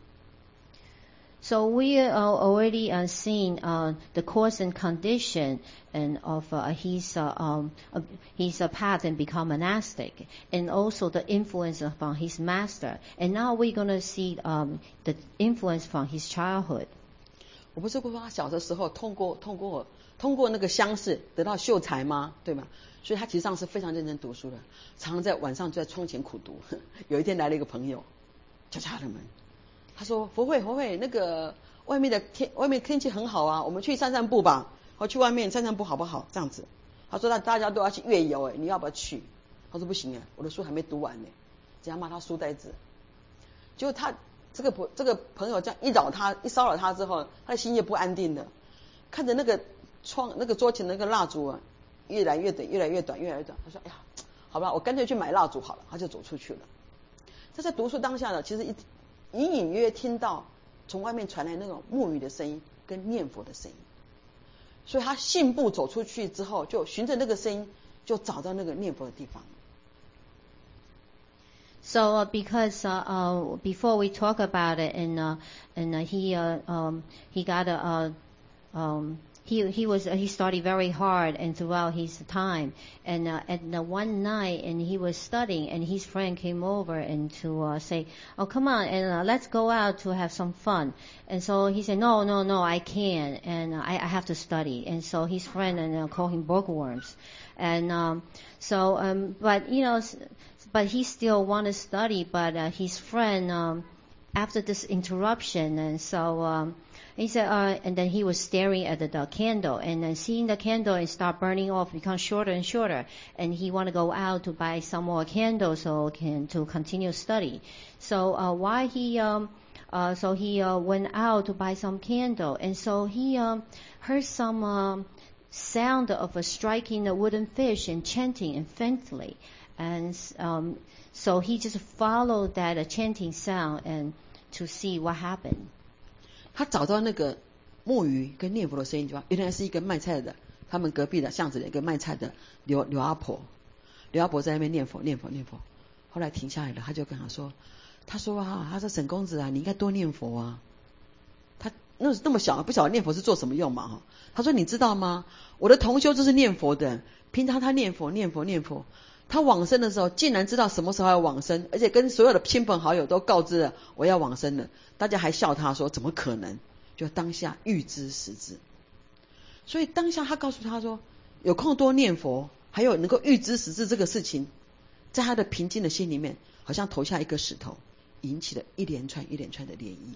So we are already uh, seeing uh, the course and condition and of uh, his uh, um, uh, his uh, path and become monastic, and also the influence from his master. And now we're going to see um, the influence from his childhood. 我不是说他小的时候通过通过通过那个乡试得到秀才吗？对吗？所以他其实上是非常认真读书的，常常在晚上就在窗前苦读。有一天来了一个朋友，敲敲他的门。他说：“佛慧，佛慧，那个外面的天，外面天气很好啊，我们去散散步吧。我去外面散散步好不好？这样子。”他说：“那大家都要去越游，哎，你要不要去？”他说：“不行啊，我的书还没读完呢。”人家骂他书呆子。结果他这个朋这个朋友这样一扰他，一骚扰他之后，他的心也不安定的，看着那个窗那个桌前的那个蜡烛啊，越来越短，越来越短，越来越短。他说：“哎呀，好吧，我干脆去买蜡烛好了。”他就走出去了。他在读书当下呢，其实一。隐隐约约听到从外面传来那种沐浴的声音跟念佛的声音，所以他信步走出去之后，就循着那个声音就找到那个念佛的地方。 So uh, because uh, uh, before we talk about it, and uh, and uh, he uh, um, he got a uh, um, he he was uh, he studied very hard and throughout his time, and uh, at the one night and he was studying and his friend came over and to uh, say, oh come on and uh, let's go out to have some fun. And so he said, no no no I can't, and uh, I, I have to study. And so his friend and uh, called him bookworms, and um, so um, but you know but he still wanted to study, but uh, his friend um, after this interruption, and so um, he said, uh, and then he was staring at the, the candle, and then seeing the candle and start burning off, become shorter and shorter, and he want to go out to buy some more candles so can to continue study. So uh, why he um, uh, so he uh, went out to buy some candle, and so he um, heard some um, sound of a striking a wooden fish and chanting and faintly, and um, so he just followed that uh, chanting sound and to see what happened. 他找到那个木鱼跟念佛的声音就原来是一个卖菜的，他们隔壁的巷子的一个卖菜的刘刘阿婆，刘阿婆在那边念佛念佛念佛，后来停下来了，他就跟他说，他说啊，他说沈公子啊，你应该多念佛啊。他那那么小不晓得念佛是做什么用嘛哈？他说你知道吗？我的同修就是念佛的，平常他念佛念佛念佛。他往生的时候竟然知道什么时候要往生，而且跟所有的亲朋好友都告知了我要往生了，大家还笑他说怎么可能，就当下预知时至。所以当下他告诉他说有空多念佛，还有能够预知时至这个事情，在他的平静的心里面好像投下一个石头，引起了一连串一连串的涟漪。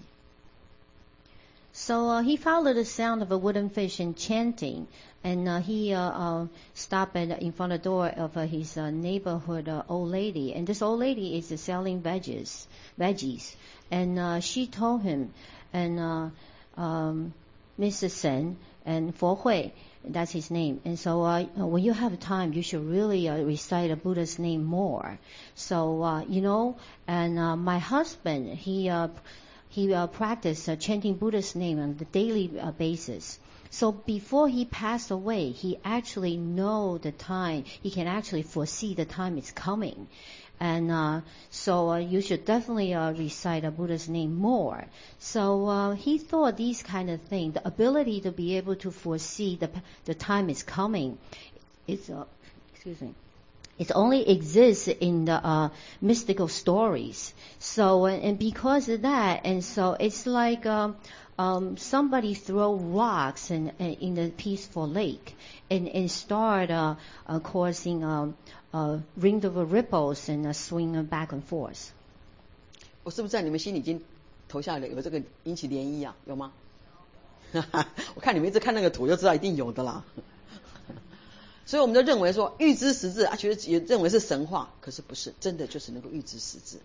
So uh, he followed the sound of a wooden fish and chanting, and uh, he uh, uh, stopped at, in front of the door of uh, his uh, neighborhood uh, old lady, and this old lady is uh, selling veggies, veggies, and uh, she told him, and uh, um, Missus Sen and Fo Hui, that's his name, and so uh, when you have time, you should really uh, recite a Buddha's name more. So uh, you know, and uh, my husband, he. Uh, He uh, practiced uh, chanting Buddha's name on the daily uh, basis. So before he passed away, he actually know the time. He can actually foresee the time is coming. And uh, so uh, you should definitely uh, recite a Buddha's name more. So uh, he thought these kind of things, the ability to be able to foresee the the time is coming, is uh, excuse me. It only exists in the uh, mystical stories. So, and because of that, and so it's like um, um, somebody throw rocks in, in the peaceful lake and, and start uh, uh, causing um, uh, ring of ripples and uh, swing back and forth. 我是不是在你们心里已经投下了有这个引起涟漪啊？有吗？我看你们一直看那个图就知道一定有的啦。所以我们就认为说预知时至啊，其实也认为是神话，可是不是，真的就是能够预知时至。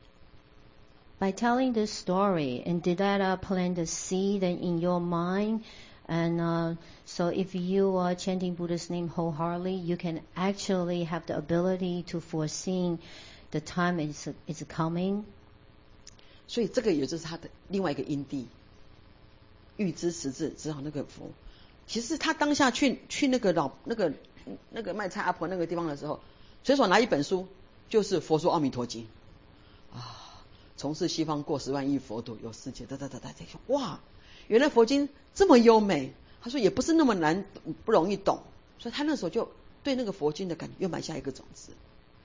By telling this story, and did that uh, plant the seed in your mind? And uh, so if you are chanting Buddha's name wholeheartedly, you can actually have the ability to foresee the time is is coming. 所以这个也就是他的另外一个因地，预知时至，只好那个佛。其实他当下去去那个老那个。那个卖菜阿婆那个地方的时候，随手拿一本书，就是《佛说阿弥陀经》啊，从事西方过十万亿佛土，有世界，哒哒哒哒，哇，原来佛经这么优美。他说也不是那么难，不容易懂，所以他那时候就对那个佛经的感觉又埋下一个种子。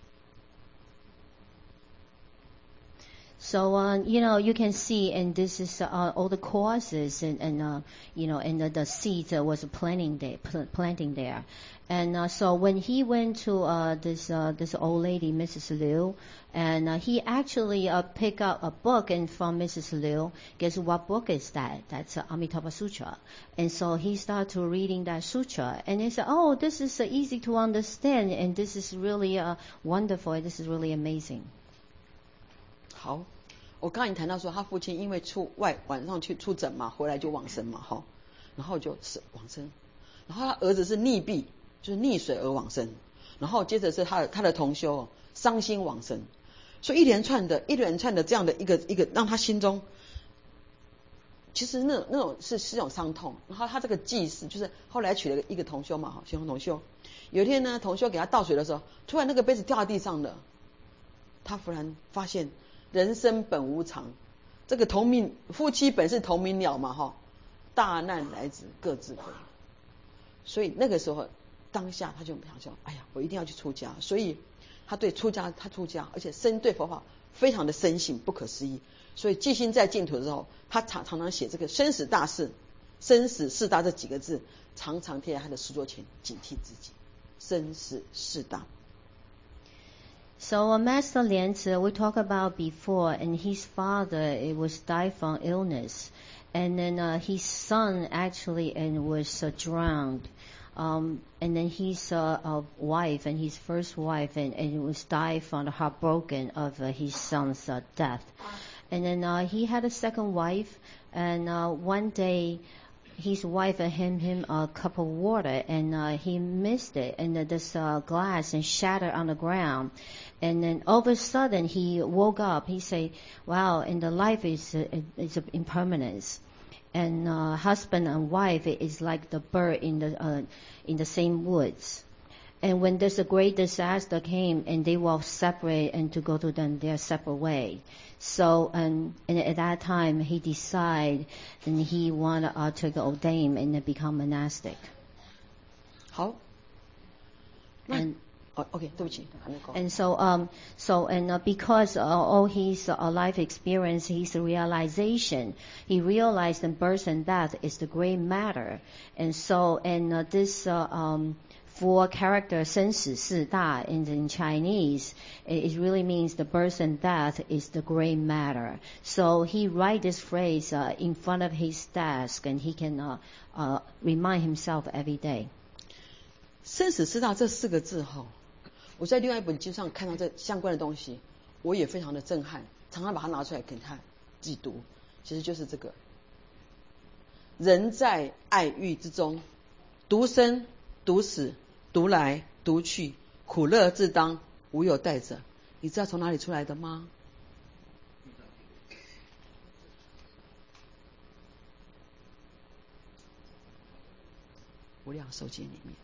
So, uh, you know, you can see, and this is uh, all the causes, and, and uh, you know, and the, the seeds uh, was planting there, pl- planting there. And uh, so when he went to uh, this uh, this old lady, Missus Liu, and uh, he actually uh, picked up a book and from Missus Liu. Guess what book is that? That's uh, Amitabha Sutra. And so he started reading that sutra, and he said, "Oh, this is uh, easy to understand, and this is really uh, wonderful. And this is really amazing." 好，我刚才谈到说，他父亲因为出外晚上去出诊嘛，回来就往生嘛，哈，然后就是往生，然后他儿子是溺毙，就是溺水而往生，然后接着是他的他的同修伤心往生，所以一连串的一连串的这样的一个一个让他心中，其实那那种是是一种伤痛。然后他这个祭祀就是后来娶了一个同修嘛，哈，先锋同修，有一天呢，同修给他倒水的时候，突然那个杯子掉在地上了，他忽然发现。人生本无常，这个同命夫妻本是同命鸟嘛哈，大难来自各自飞。 所以那个时候当下他就想说，哎呀，我一定要去出家。所以他对出家，他出家，而且深对佛法非常的深信，不可思议。所以寂心在净土的时候，他常常常写这个生死大事、生死四大这几个字，常常贴在他的书桌前，警惕自己。生死四大。 So uh, Master Lianzi, we talked about before, and his father it was died from illness, and then uh, his son actually and was uh, drowned, um, and then his uh, uh, wife and his first wife and, and was died from the heartbroken of uh, his son's uh, death, and then uh, he had a second wife, and uh, one day his wife handed him a cup of water, and uh, he missed it, and uh, this uh, glass and shattered on the ground. And then all of a sudden he woke up. He said, "Wow!" And the life is uh, is impermanence, and uh, husband and wife is like the bird in the uh, in the same woods. And when there's a great disaster came, and they will separate and to go to them their separate way. So, um, and at that time, he decided and he wanted uh, to ordain and become monastic. 好。 And oh, okay, 对不起，还没讲。 And so, um, so, and uh, because uh, all his uh, life experience, his realization, he realized that birth and death is the great matter. And so, and uh, this, uh, um, four character 生死四大 in, in Chinese, it, it really means the birth and death is the great matter. So he write this phrase uh, in front of his desk, and he can uh, uh, remind himself every day. 生死四大这四个字哈，我在另外一本经上看到这相关的东西，我也非常的震撼，常常把它拿出来给他自己读，其实就是这个：人在爱欲之中，独生独死。独来独去，苦乐自当，无有代者。你知道从哪里出来的吗？无量寿经里面。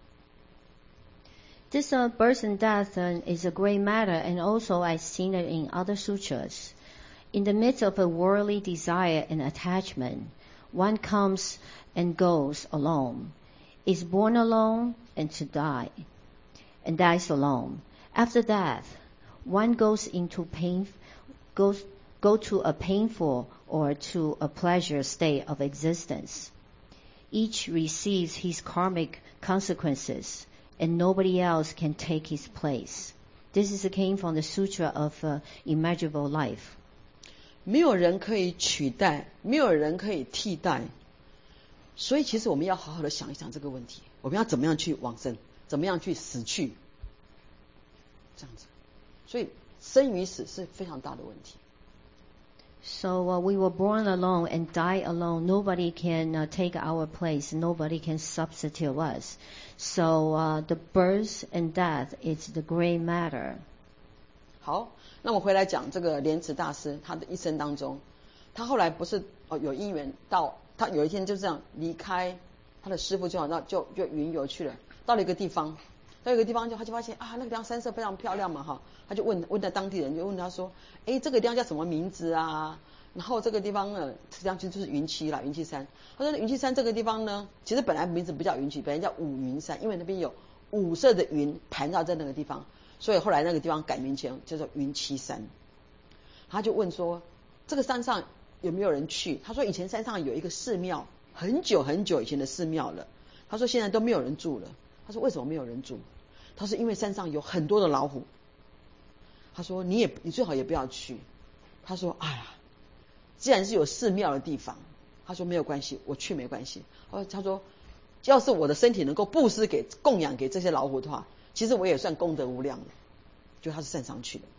This uh, birth and death uh, is a great matter, and also I've seen it in other sutras. In the midst of a worldly desire and attachment, one comes and goes alone, is born alone, and to die, and dies alone. After death, one goes into pain, goes go to a painful or to a pleasure state of existence. Each receives his karmic consequences, and nobody else can take his place. This is came from the Sutra of uh, Immeasurable Life. 没有人可以取代，没有人可以替代。所以其实我们要好好的想一想这个问题，我们要怎么样去往生，怎么样去死去，这样子。所以生与死是非常大的问题。 So uh, we were born alone and die alone. Nobody can uh, take our place. Nobody can substitute us. So uh, the birth and death is the great matter. 好，那我回来讲这个莲池大师，他的一生当中，他后来不是哦有因缘到。他有一天就这样离开他的师父，就好像就就云游去了，到了一个地方，到一个地方就他就发现啊，那个地方山色非常漂亮嘛哈，他就问问他当地人，就问他说，哎，这个地方叫什么名字啊？然后这个地方呢，实际上就是云栖啦，云栖山。他说云栖山这个地方呢，其实本来名字不叫云栖，本来叫五云山，因为那边有五色的云盘绕在那个地方，所以后来那个地方改名前叫做云栖山。他就问说，这个山上有没有人去？他说以前山上有一个寺庙，很久很久以前的寺庙了。他说现在都没有人住了。他说为什么没有人住？他说因为山上有很多的老虎。他说你也你最好也不要去。他说哎呀，既然是有寺庙的地方，他说没有关系，我去没关系。他说要是我的身体能够布施给供养给这些老虎的话，其实我也算功德无量了。就他是山上去的。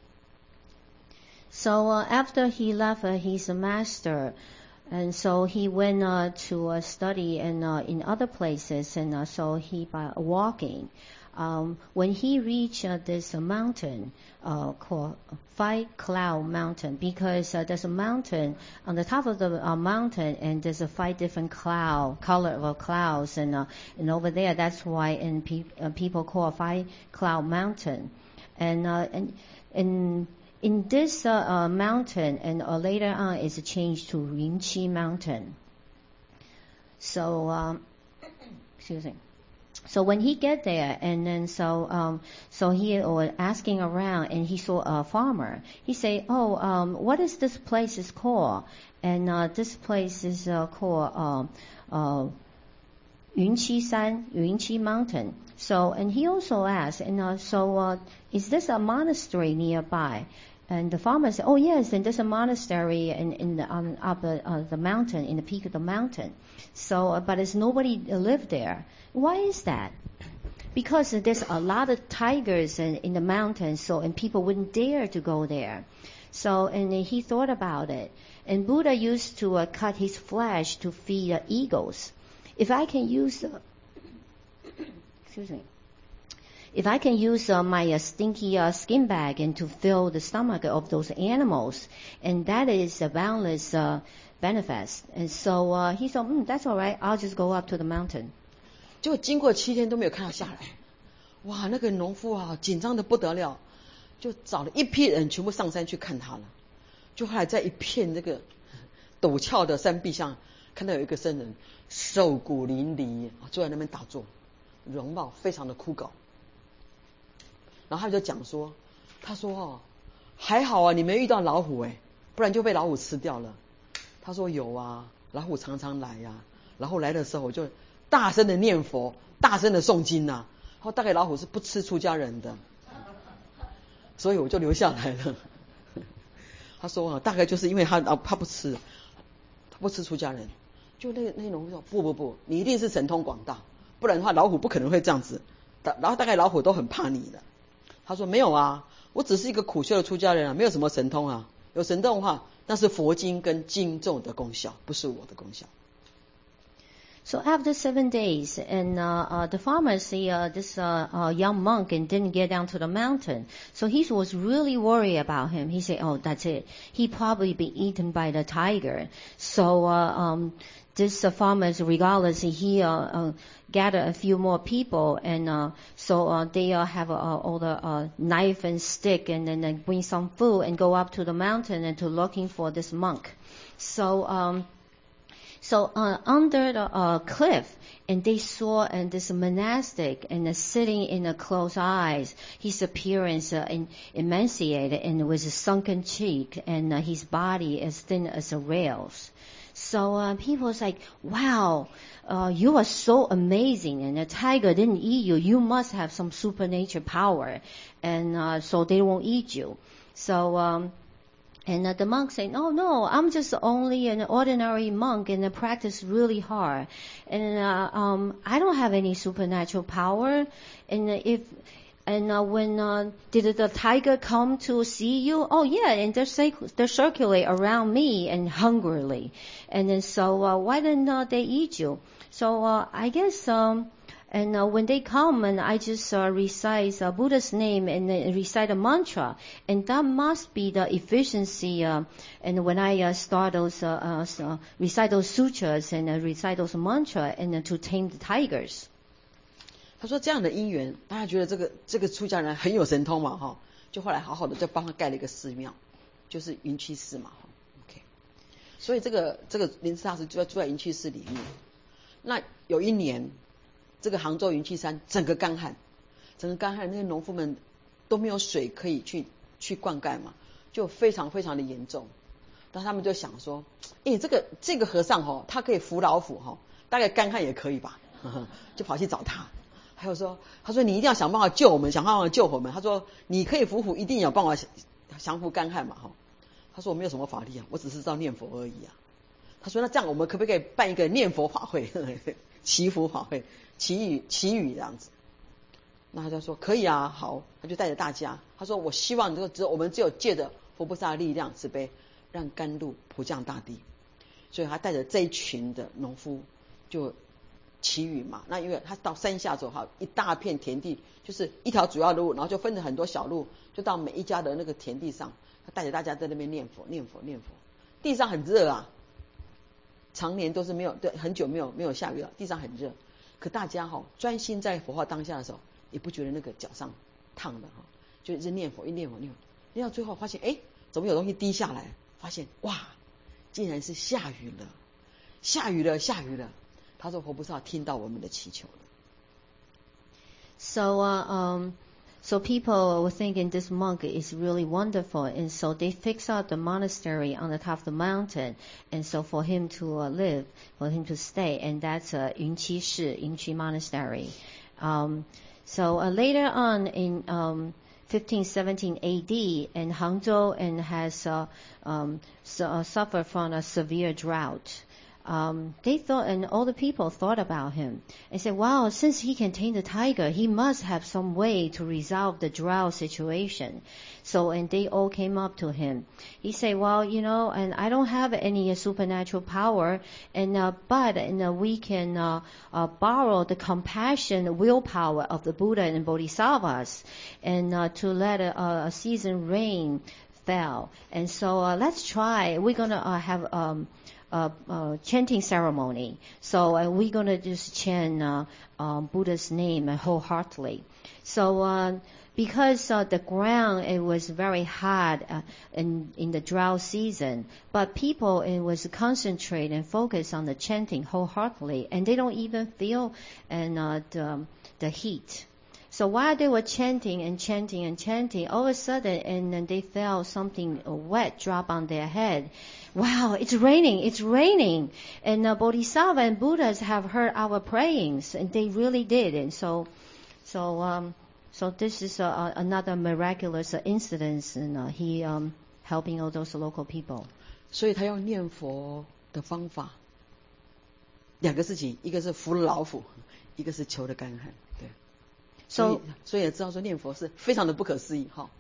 So uh, after he left uh, his master, and so he went uh, to uh, study in uh, in other places, and uh, so he by walking. Um, when he reached uh, this uh, mountain uh, called Five Cloud Mountain, because uh, there's a mountain on the top of the uh, mountain, and there's a five different cloud color of clouds, and uh, and over there, that's why in pe- uh, people call Five Cloud Mountain, and uh, and and. In this uh, uh, mountain, and uh, later on, it's changed to Yunqi Mountain. So, um, excuse me. So when he get there, and then so um, so he was asking around, and he saw a farmer. He say, "Oh, um, what is this place is called?" And uh, this place is uh, called uh, uh, Yunqi San, Yunqi Mountain. So, and he also asked, and uh, so uh, is this a monastery nearby? And the farmer said, "Oh yes, and there's a monastery in, in the on up uh, uh, the mountain, in the peak of the mountain. So, uh, but there's nobody live there. Why is that? Because there's a lot of tigers in, in the mountains, so and people wouldn't dare to go there. So, and he thought about it. And Buddha used to uh, cut his flesh to feed uh, eagles. If I can use, uh, excuse me." If I can use uh, my uh, stinky uh, skin bag and to fill the stomach of those animals, and that is a boundless uh, benefit. And so uh, he said, mm, "That's all right. I'll just go up to the mountain." 结果经过七天都没有看到下来，哇，那个农夫啊紧张的不得了，就找了一批人全部上山去看他了。就后来在一片这个陡峭的山壁上，看到有一个僧人瘦骨嶙峋，坐在那边打坐，容貌非常的枯槁。然后他就讲说，他说哦，还好啊，你没遇到老虎哎，不然就被老虎吃掉了。他说有啊，老虎常常来呀、啊，然后来的时候我就大声的念佛，大声的诵经呐、啊，然后大概老虎是不吃出家人的，所以我就留下来了。他说啊，大概就是因为他啊他不吃，他不吃出家人，就那那农夫说不不不，你一定是神通广大，不然的话老虎不可能会这样子，然后大概老虎都很怕你的。他说没有啊，我只是一个苦修的出家人啊，没有什么神通啊。有神通的话，那是佛经跟经咒的功效，不是我的功效。 So after seven days, and uh, uh, the farmer see uh, this uh, uh, young monk and didn't get down to the mountain. So he was really worried about him. He said, "Oh, that's it. He probably been eaten by the tiger." So uh, um, this uh, farmer, regardless, he uh, uh, gathered a few more people, and uh, so uh, they uh, have uh, all the uh, knife and stick, and then they bring some food and go up to the mountain and to looking for this monk. So. Um, So uh, under the uh, cliff, and they saw and this monastic and uh, sitting in the closed eyes, his appearance uh, in, emaciated and with a sunken cheek, and uh, his body as thin as a rails. So uh, people was like, "Wow, uh, you are so amazing, and the tiger didn't eat you. You must have some supernatural power, and uh, so they won't eat you." So. Um, And uh, the monk said, "No, no, I'm just only an ordinary monk and I practice really hard. And uh, um, I don't have any supernatural power. And uh, if and uh, when uh, did the tiger come to see you? Oh yeah, and they circ- they circulate around me and hungrily. And then so uh, why didn't uh, they eat you? So uh, I guess." Um, And uh, when they come, and I just uh, recite uh, Buddha's name and uh, recite a mantra, and that must be the efficiency. Uh, and when I uh, start those, uh, uh, recite those sutras and uh, recite those mantra, and uh, to tame the tigers. 他说这样的因缘，大家觉得这个这个出家人很有神通嘛，哈，就后来好好的就帮他盖了一个寺庙，就是云栖寺嘛，哈 ，OK。所以这个这个莲池大师就在住在云栖寺里面。那有一年。这个杭州云栖山整个干旱，整个干旱，那些农夫们都没有水可以去去灌溉嘛，就非常非常的严重。但他们就想说，诶，这个这个和尚哈，他可以扶老虎哈，大概干旱也可以吧，呵呵，就跑去找他。还有说，他说你一定要想办法救我们，想办法救我们。他说你可以扶虎，一定有办法降服干旱嘛哈。他说我没有什么法力啊，我只是知道念佛而已啊。他说那这样我们可不可以办一个念佛法会，呵呵，祈福法会？祈雨祈雨这样子，那他就说可以啊，好，他就带着大家，他说我希望这个只有我们只有借着佛菩萨的力量慈悲，让甘露普降大地，所以他带着这一群的农夫就祈雨嘛。那因为他到山下走哈，一大片田地，就是一条主要路，然后就分成很多小路，就到每一家的那个田地上，他带着大家在那边念佛念佛念佛，地上很热啊，常年都是没有对很久没有没有下雨了，地上很热。可大家哈、哦、专心在佛号当下的时候，也不觉得那个脚上烫的哈，就一直念佛，一念佛念佛，念到最后发现，哎，怎么有东西滴下来？发现哇，竟然是下雨了，下雨了，下雨了。他说佛菩萨听到我们的祈求了。 So, uh, um, so people were thinking this monk is really wonderful, and so they fix out the monastery on the top of the mountain, and so for him to uh, live, for him to stay, and that's uh, Yunqi Shi, Yunqi Monastery. Um, so uh, later on in um, fifteen seventeen A D, and Hangzhou and has uh, um, su- uh, suffered from a severe drought. Um, they thought, and all the people thought about him and said, wow, since he can tame the tiger, he must have some way to resolve the drought situation. So, and they all came up to him. He said, well, you know, and I don't have any uh, supernatural power, and uh, but and, uh, we can uh, uh, borrow the compassion, willpower of the Buddha and Bodhisattvas, and uh, to let a, a season rain fell. And so uh, let's try. We're gonna uh, have um, Uh, uh, chanting ceremony. So uh, we're going to just chant uh, uh, Buddha's name wholeheartedly. So uh, because uh, the ground, it was very hot uh, in, in the drought season, but people, it was concentrate and focus on the chanting wholeheartedly, and they don't even feel and uh, the, the heat. So while they were chanting and chanting and chanting, all of a sudden, and then they felt something wet drop on their head. Wow, it's raining, it's raining. And uh, Bodhisattva and Buddhas have heard our prayings, and they really did. And so, so, um, so this is uh, another miraculous incident, and uh, he um, helping all those local people. 所以他用念佛的方法，两个事情，一个是扶了老虎，一个是求的干旱，对。所以，所以也知道说念佛是非常的不可思议，哈。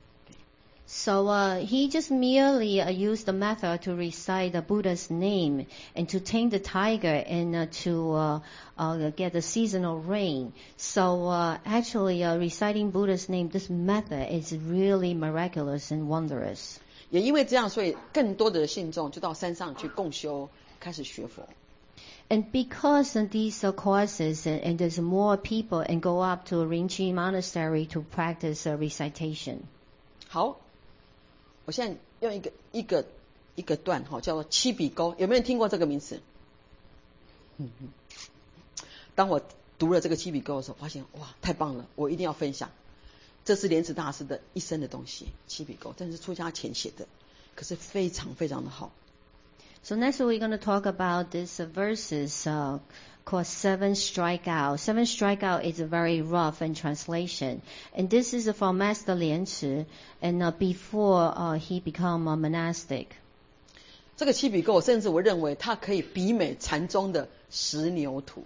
So uh, he just merely uh, used the method to recite the Buddha's name and to tame the tiger and uh, to uh, uh, get the seasonal rain. So uh, actually uh, reciting Buddha's name, this method is really miraculous and wondrous. 也因为这样，所以更多的信众就到山上去共修，开始学佛。 And because of these uh, causes, and, and there's more people and go up to Rinchi Monastery to practice uh, recitation. 好。我现在用一个一个一个段哈，叫做七比沟，有没有人听过这个名词？嗯嗯。当我读了这个七比沟的时候，发现哇，太棒了，我一定要分享。这是莲池大师的一生的东西，七比沟，但是出家前写的，可是非常非常的好。 So next we're going to talk about this uh, verses uh, called Seven Strikeout. Seven Strikeout is very rough in translation. And this is from Master Lian Chi, and uh, before uh, he become a monastic. 这个七比沟，甚至我认为它可以媲美禅宗的十牛图。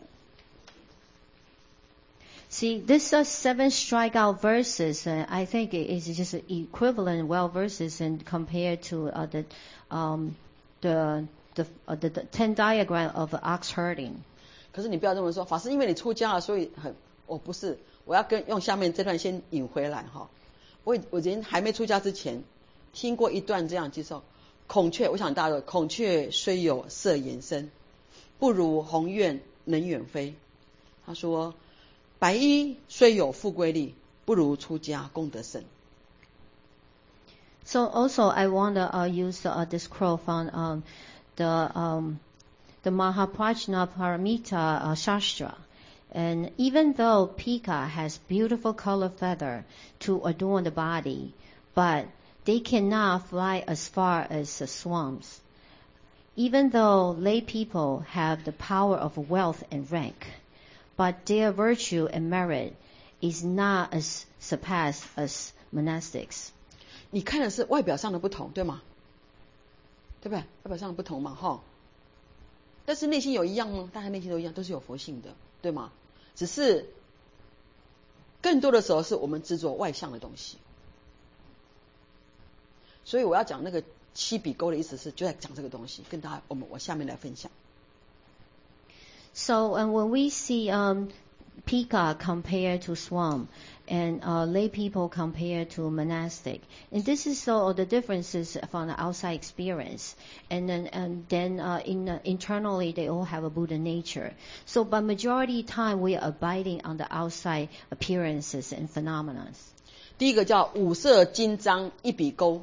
See, this uh, seven strikeout verses, uh, I think it is just equivalent well verses and compared to uh, the, um, the, the, uh, the, the ten diagram of ox herding. 可是你不要认为说，法师因为你出家了，所以很，我不是，我要跟用下面这段先引回来哈。我我以前还没出家之前，听过一段这样介绍：孔雀，我想大家的孔雀虽有色眼深，不如鸿雁能远飞。他说，白衣虽有富贵力，不如出家功德深。 So also I want to uh, use uh, this quote from um, the um, the Mahaprajna Paramita uh, Shastra. And even though peacock has beautiful color feather to adorn the body, but they cannot fly as far as the swans. Even though lay people have the power of wealth and rank, but their virtue and merit is not as surpassed as monastics. 你看的是外表上的不同，对吗？对不对？外表上的不同嘛，哈。但是内心有一样吗？大家内心都一样，都是有佛性的，对吗？只是更多的时候是我们执着外向的东西。所以我要讲那个七比沟的意思是，就在讲这个东西，跟大家我们我下面来分享。 So and when we see um, peacock compared to swan, and uh, lay people compared to monastic, and this is all the differences from the outside experience, and then and then uh, in, uh, internally they all have a Buddha nature. So, but majority time we are abiding on the outside appearances and phenomena. 第一个叫五色金章一比沟。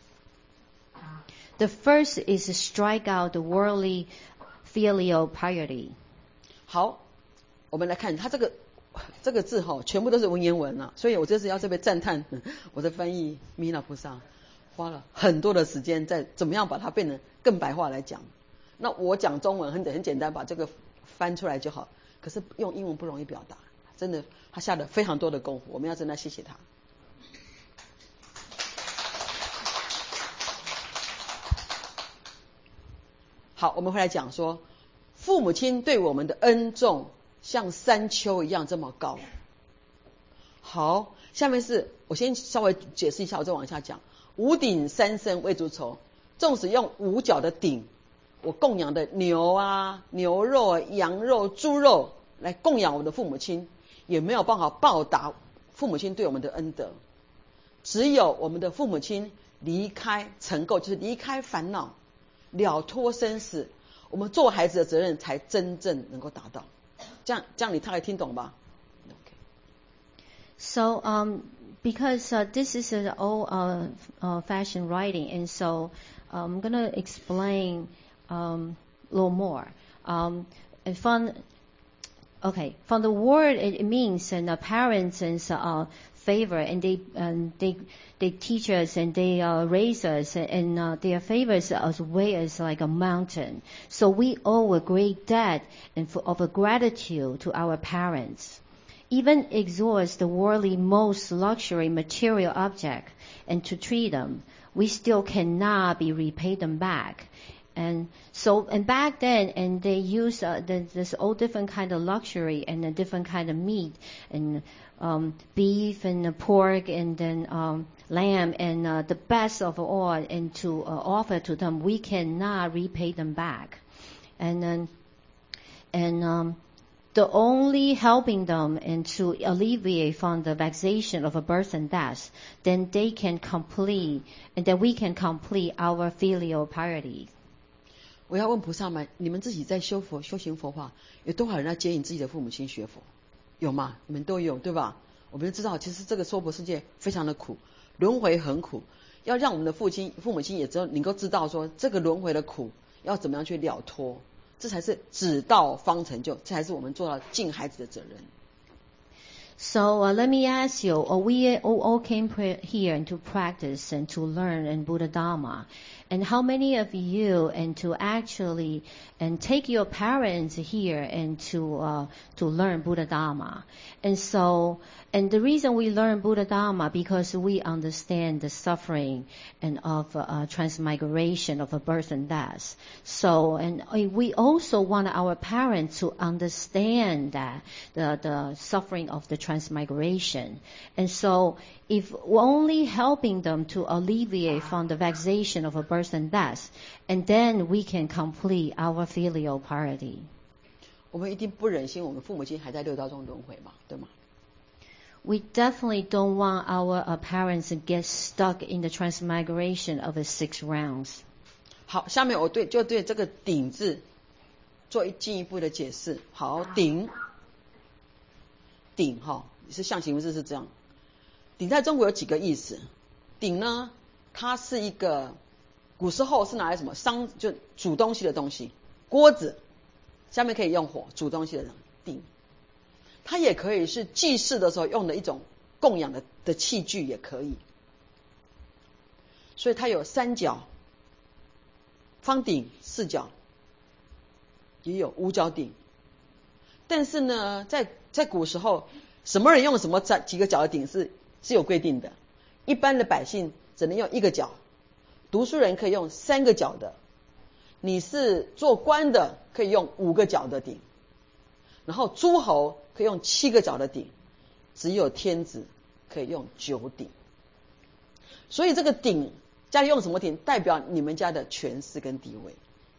The first is to strike out the worldly filial piety. 好，我们来看它这个这个字哈、哦，全部都是文言文啊，所以我这次要特别赞叹我的翻译弥勒菩萨花了很多的时间在怎么样把它变成更白话来讲。那我讲中文很很简单，把这个翻出来就好，可是用英文不容易表达，真的他下了非常多的功夫，我们要真的谢谢他。好，我们回来讲说，父母亲对我们的恩重像山丘一样这么高。好，下面是我先稍微解释一下，我再往下讲。五顶三身为足筹，纵使用五角的鼎，我供养的牛啊、牛肉、羊肉、猪肉来供养我的父母亲，也没有办法报答父母亲对我们的恩德。只有我们的父母亲离开尘垢，就是离开烦恼，了脱生死，我们做孩子的责任才真正能够达到。这样，这样你大概听懂吧 ？Okay. So, um, because uh, this is an old uh, uh, fashioned writing, and so I'm going to explain um, a little more. Um, and from, okay, from the word it, it means and the parents and uh, favor, and they and they they teach us and they uh, raise us, and uh, their favors as way as like a mountain. So we owe a great debt and for, of a gratitude to our parents. Even exhaust the worldly most luxury material object and to treat them, we still cannot be repaid them back. And so, and back then, and they use uh, the, this all different kind of luxury and a different kind of meat and um, beef and uh, pork and then um, lamb and uh, the best of all, and to uh, offer to them, we cannot repay them back. And then, and um, the only helping them and to alleviate from the vexation of a birth and death, then they can complete, and then we can complete our filial piety. 我要问菩萨们，你们自己在修佛、修行佛法，有多少人在接引自己的父母亲学佛？有吗？你们都有，对吧？我们就知道，其实这个娑婆世界非常的苦，轮回很苦，要让我们的父亲、父母亲也只有能够知道说，这个轮回的苦要怎么样去了脱，这才是只道方成就，这才是我们做到敬孩子的责任。 So uh, let me ask you, uh, we all, all came here and to practice and to learn in Buddha Dharma. And how many of you and to actually and take your parents here and to uh, to learn Buddha Dharma? And so, and the reason we learn Buddha Dharma because we understand the suffering and of uh, transmigration of a birth and death. So, and we also want our parents to understand that the the suffering of the transmigration. And so, if we're only helping them to alleviate from the vexation of a birth and death, and then we can complete our filial piety. 我们一定不忍心我们父母亲还在六道中轮回嘛，对吗？ We definitely don't want our uh, parents to get stuck in the transmigration of the six rounds. 好，下面我对就对这个顶字做进一步的解释。好，顶顶哈，是象形文字是这样。鼎在中国有几个意思？鼎呢，它是一个古时候是拿来什么商就煮东西的东西，锅子下面可以用火煮东西的鼎。它也可以是祭祀的时候用的一种供养的的器具，也可以。所以它有三角、方鼎、四角，也有五角鼎。但是呢，在在古时候，什么人用什么几个角的鼎是是有规定的。一般的百姓只能用一个角，读书人可以用三个角的，你是做官的可以用五个角的鼎，然后诸侯可以用七个角的鼎，只有天子可以用九鼎。所以这个鼎家里用什么鼎，代表你们家的权势跟地位。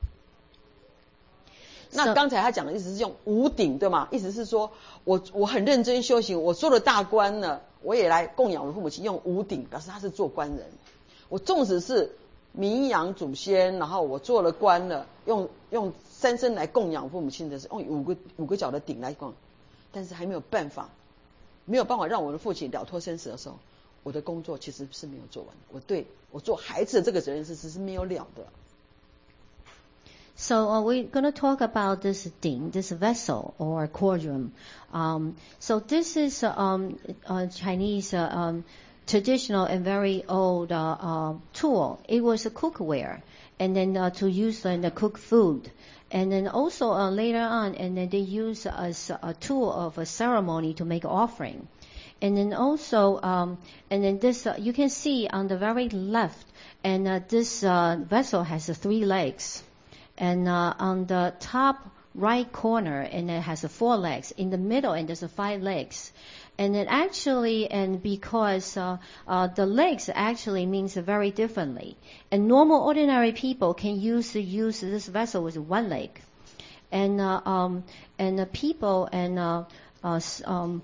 那刚才他讲的意思是用五鼎，对吗？意思是说我我很认真修行，我做了大官了，我也来供养我的父母亲，用五鼎表示他是做官人。我纵使是名扬祖先，然后我做了官了，用用三身来供养父母亲的是用五个五个角的鼎来供，但是还没有办法，没有办法让我的父亲了脱生死的时候，我的工作其实是没有做完，我对我做孩子的这个责任是是没有了的。 So uh, we're going to talk about this ding, this vessel or cauldron. Um, so this is um, uh, Chinese uh, um, traditional and very old uh, uh, tool. It was a cookware, and then uh, to use in uh, cook food. And then also uh, later on, and then they use as a tool of a ceremony to make offering. And then also, um, and then this uh, you can see on the very left, and uh, this uh, vessel has uh, three legs. And uh, on the top right corner, and it has uh, four legs. In the middle, and there's uh, five legs. And it actually, and because uh, uh, the legs actually means very differently. And normal, ordinary people can use to use this vessel with one leg. And uh, um, and the people and uh, uh, um,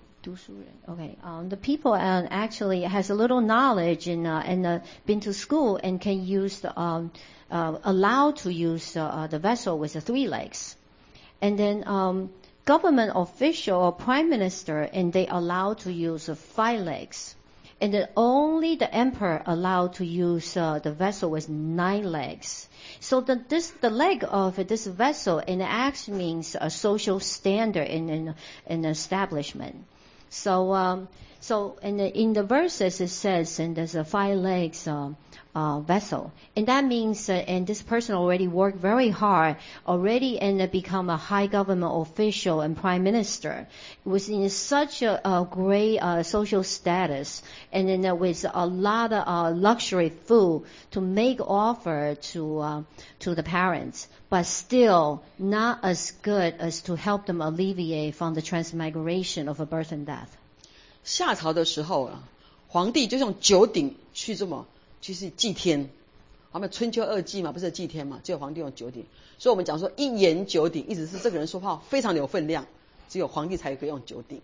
okay, um, the people uh, actually has a little knowledge and uh, and uh, been to school and can use the, um, uh, allowed to use uh, the vessel with the three legs. And then um, government official or prime minister, and they allowed to use uh, five legs. And then only the emperor allowed to use uh, the vessel with nine legs. So the, this, the leg of this vessel, and it actually means a social standard in an in, in establishment. So, um, so in the, in the verses it says, and there's a five legs uh, uh, vessel, and that means, uh, and this person already worked very hard, already and uh, become a high government official and prime minister, was in such a, a great uh, social status, and then uh, with a lot of uh, luxury food to make offer to uh, to the parents, but still not as good as to help them alleviate from the transmigration of a birth and death. 夏朝的时候啊，皇帝就用九鼎去这么去祭天，我们春秋二祭嘛，不是祭天嘛，只有皇帝用九鼎，所以我们讲说一言九鼎，意思是这个人说话非常有分量，只有皇帝才可以用九鼎。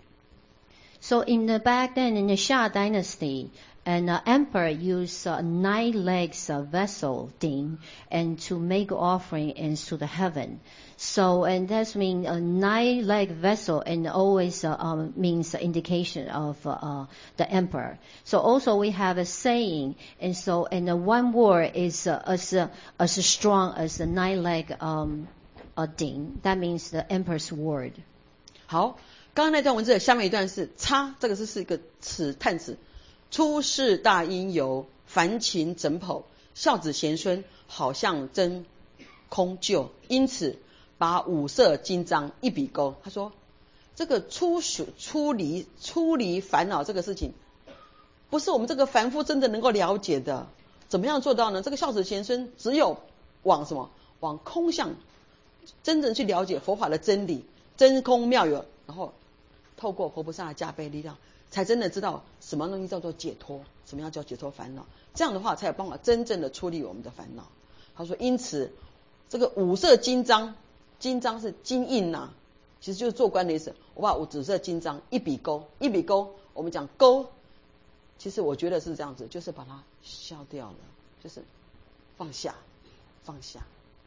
So in the back then in the Xia dynasty, an uh, emperor used a uh, nine legs uh, vessel ding and to make offering into the heaven. So and that's mean a nine leg vessel and always uh, um, means the indication of uh, uh, the emperor. So also we have a saying, and so and the one word is uh, as uh, as strong as the nine leg um, uh, ding. That means the emperor's word. 好。刚刚那段文字的下面一段是差，这个是是一个词叹词，出世大因由，凡情整剖，孝子贤孙，好像真空旧，因此把五色金章一笔勾。他说这个出属出离出离烦恼这个事情，不是我们这个凡夫真的能够了解的。怎么样做到呢？这个孝子贤孙只有往什么？往空相，真正去了解佛法的真理，真空妙有，然后透过佛菩萨的加倍力量，才真的知道什么东西叫做解脱，什么样叫解脱烦恼。这样的话，才有办法真正的处理我们的烦恼。他说，因此这个五色金章，金章是金印呐、啊，其实就是做官的意思。我把五色金章一笔勾，一笔勾，我们讲勾，其实我觉得是这样子，就是把它消掉了，就是放下，放下。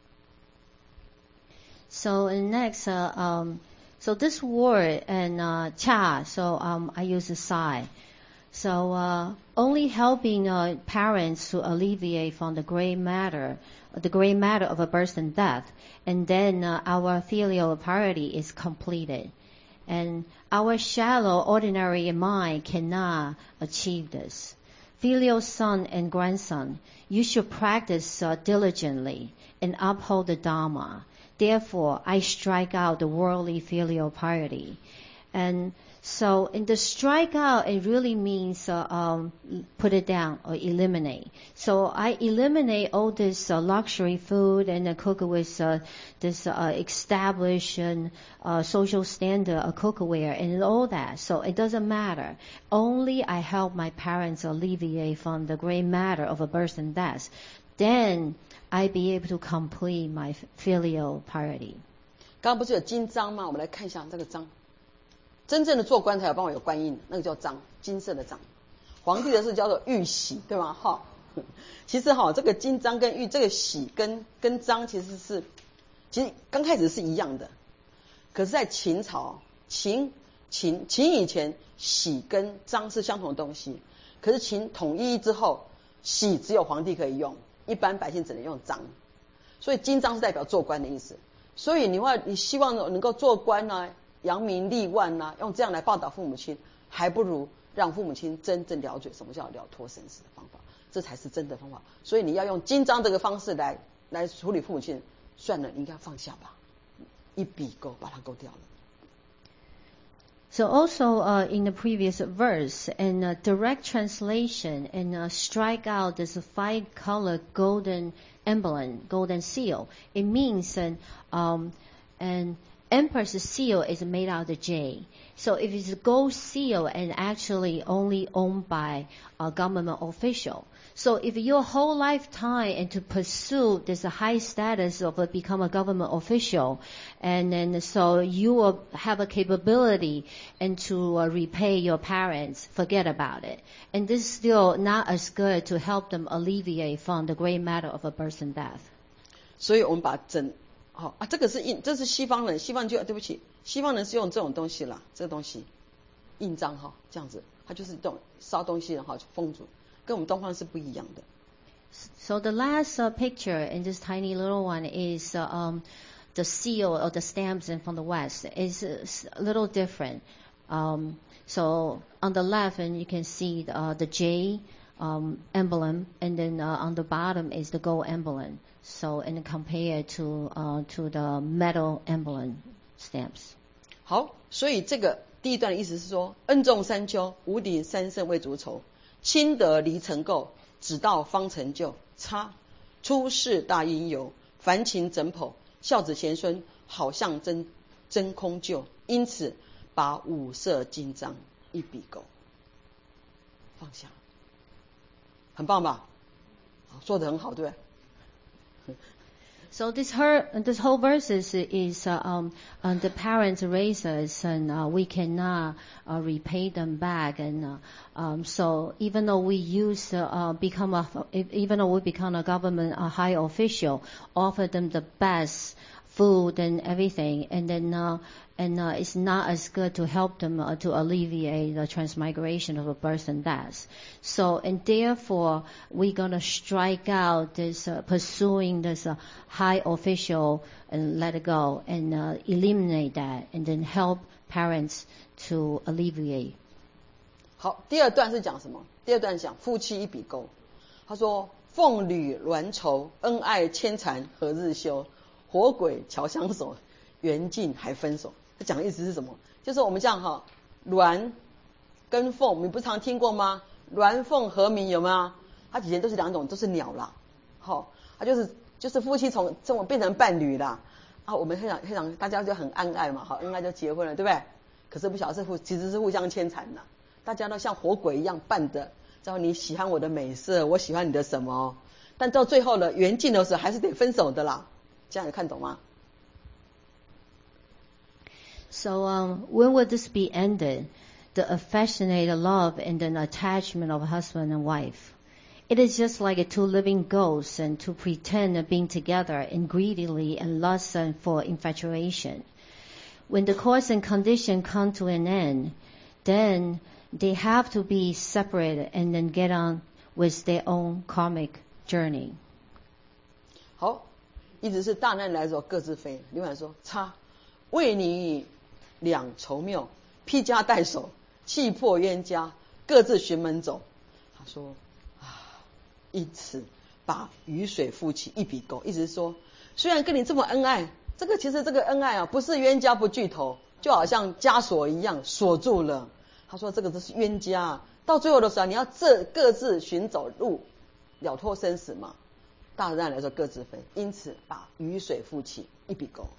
So next, uh, um. So this word and uh, cha, so um, I use a sai. So uh, only helping uh, parents to alleviate from the gray matter, the gray matter of a birth and death, and then uh, our filial piety is completed. And our shallow, ordinary mind cannot achieve this. Filial son and grandson, you should practice uh, diligently and uphold the Dharma. Therefore, I strike out the worldly filial piety. And so in the strike out, it really means uh, um, put it down or eliminate. So I eliminate all this uh, luxury food and uh, cook with uh, this uh, established and, uh, social standard of cookware and all that. So it doesn't matter. Only I help my parents alleviate from the great matter of a birth and death. Then I be able to complete my filial piety. 刚刚不是有金章吗？我们来看一下这个章。真正的做官才有办法有官印，那个叫章，金色的章。皇帝的是叫做玉玺，对吗？哈，其实哈，这个金章跟玉，这个玺跟跟章其实是，其实刚开始是一样的。可是，在秦朝，秦秦秦以前，玺跟章是相同的东西。可是秦统一之后，玺只有皇帝可以用。一般百姓只能用章， 所以金章是代表做官的意思。所以你话你希望能够做官啊，扬名立万啊，用这样来报答父母亲，还不如让父母亲真正了解什么叫了脱生死的方法，这才是真的方法。所以你要用金章这个方式来来处理父母亲，算了，你应该放下吧，一笔勾把它勾掉了。 So also uh, in the previous verse, in a direct translation, and uh, strike out this five-color golden emblem, golden seal. It means an um, an emperor's seal is made out of jade. So if it's a gold seal and actually only owned by a government official. So if your whole lifetime and to pursue this high status of a, become a government official, and then so you will have a capability and to uh, repay your parents, forget about it. And this is still not as good to help them alleviate from the great matter of a birth and death. 所以我们把整好、哦、啊，这个是印，这是西方人，西方就对不起，西方人是用这种东西啦，这个东西印章哈、哦，这样子，它就是这种烧东西的哈，封住。跟我们东方是不一样的。 So the last uh, picture in this tiny little one is uh, um, the seal or the stamps in from the West. It's a little different. Um, so on the left, and you can see the, uh, the J um, emblem, and then uh, on the bottom is the gold emblem. So and compared to uh, to the metal emblem stamps. 好，所以这个第一段的意思是说，恩重三秋，无顶三圣为足愁。亲得离尘垢，只道方成就。差出世大因由，凡情整剖，孝子贤孙，好像真真空就。因此把五色金章一笔勾，放下，很棒吧？做得很好，对不对？ So this her this whole verse is, is uh, um, uh, the parents raise us, and uh, we cannot uh, repay them back. And uh, um, so even though we use to uh, become a even though we become a government a high official, offer them the best food and everything, and then uh, and uh, it's not as good to help them uh, to alleviate the transmigration of a birth and death. So and therefore we're gonna strike out this uh, pursuing this uh, high official and let it go and uh, eliminate that, and then help parents to alleviate. 好，第二段是讲什么？第二段讲夫妻一笔勾。他说：凤履鸾绸，恩爱牵缠何日休？火鬼桥相守，缘尽还分手。他讲的意思是什么？就是我们这样哈，鸾跟凤，你不是常听过吗？鸾凤和鸣有没有？它以前都是两种，都是鸟啦。好，它就是就是夫妻从这种变成伴侣啦。啊，我们很想很想大家就很恩爱嘛，好恩爱就结婚了，对不对？可是不晓得是互其实是互相牵缠的，大家都像火鬼一样伴的。然后你喜欢我的美色，我喜欢你的什么？但到最后呢，缘尽的时候还是得分手的啦。这样有看懂吗？ So um, when would this be ended? The affectionate love and an attachment of husband and wife. It is just like two living ghosts and to pretend of being together and greedily and lust and for infatuation. When the cause and condition come to an end, then they have to be separated and then get on with their own karmic journey. 好，一直是大难来的时候各自飞。另外说，差为你两筹谬，披枷带手，气魄冤家，各自寻门走。他说啊，因此把雨水夫妻一笔勾，意思是说，虽然跟你这么恩爱，这个其实这个恩爱啊，不是冤家不聚头，就好像枷锁一样锁住了。他说这个都是冤家，到最后的时候，你要这各自寻走路，了脱生死嘛。大难来说各自飞，因此把雨水夫妻一笔勾。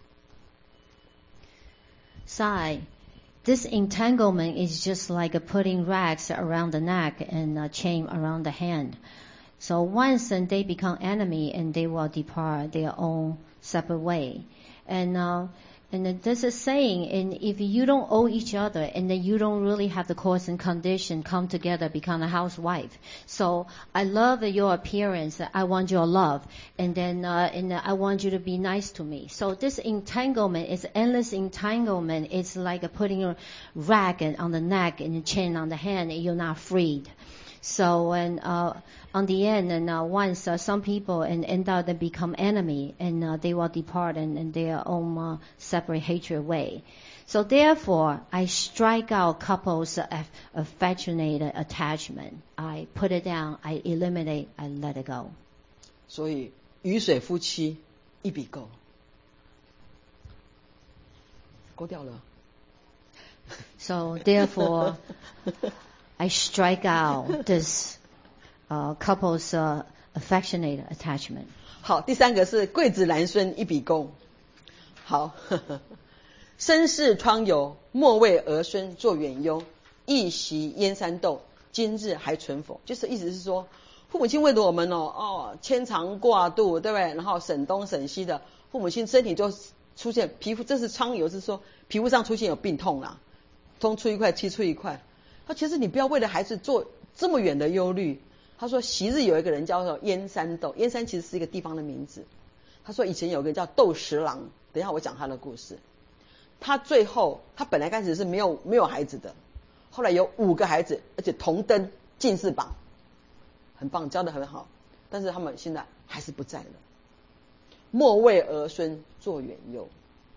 Sai, this entanglement is just like putting rags around the neck and a chain around the hand. So once and they become enemy and they will depart their own separate way. And uh, and this is saying, and if you don't owe each other, and then you don't really have the cause and condition come together, become a housewife. So I love your appearance. I want your love, and then uh, and I want you to be nice to me. So this entanglement is endless entanglement. It's like putting a rag on the neck and a chain on the hand, and you're not freed. So when uh, on the end, and uh, once uh, some people and end up they become enemy, and uh, they will depart in, in their own uh, separate hatred way. So therefore, I strike out couples of affectionate attachment. I put it down. I eliminate. I let it go. 所以雨水夫妻一笔勾，勾掉了。 So therefore, I strike out this uh, couple's uh, affectionate attachment. 好，第三个是桂子兰孙一笔勾。好，呵呵身世疮疣，莫为儿孙作远忧。一袭燕山豆，今日还存否？就是意思是说，父母亲为了我们哦哦牵肠挂肚，对不对？然后省东省西的，父母亲身体就出现皮肤，这是疮疣，是说皮肤上出现有病痛啦，东出一块西出一块。他其实你不要为了孩子做这么远的忧虑。他说昔日有一个人叫做燕山豆，燕山其实是一个地方的名字。他说以前有个叫窦十郎，等一下我讲他的故事。他最后他本来开始是没有没有孩子的，后来有五个孩子，而且同登进士榜，很棒，教得很好。但是他们现在还是不在了。莫为儿孙作远忧。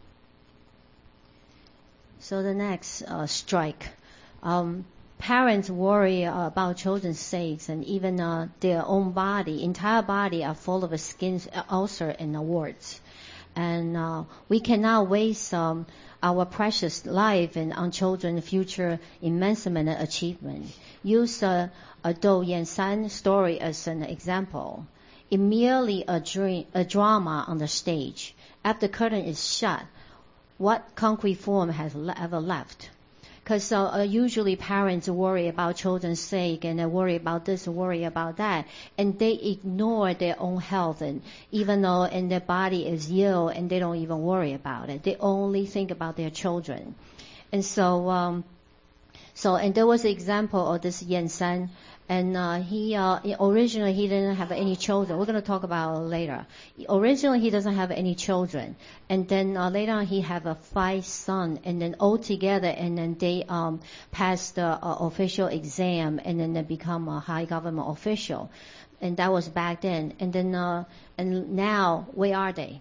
So the next uh, strike. Um, Parents worry uh, about children's sakes, and even uh, their own body, entire body, are full of skin ulcer and warts. And uh, we cannot waste um, our precious life and on children's future advancement and achievement. Use uh, a Do Yan San story as an example. It's merely a, dream, a drama on the stage. After the curtain is shut, what concrete form has le- ever left? Because uh, uh, usually parents worry about children's sake, and they worry about this, worry about that, and they ignore their own health, and even though and their body is ill, and they don't even worry about it. They only think about their children. And so, um, so and there was an example of this Yan San, and uh, he uh, originally he didn't have any children. We're going to talk about it later. Originally he doesn't have any children, and then uh, later on he have a five son, and then all together, and then they um, passed the uh, official exam, and then they become a high government official, and that was back then. And then uh, and now where are they?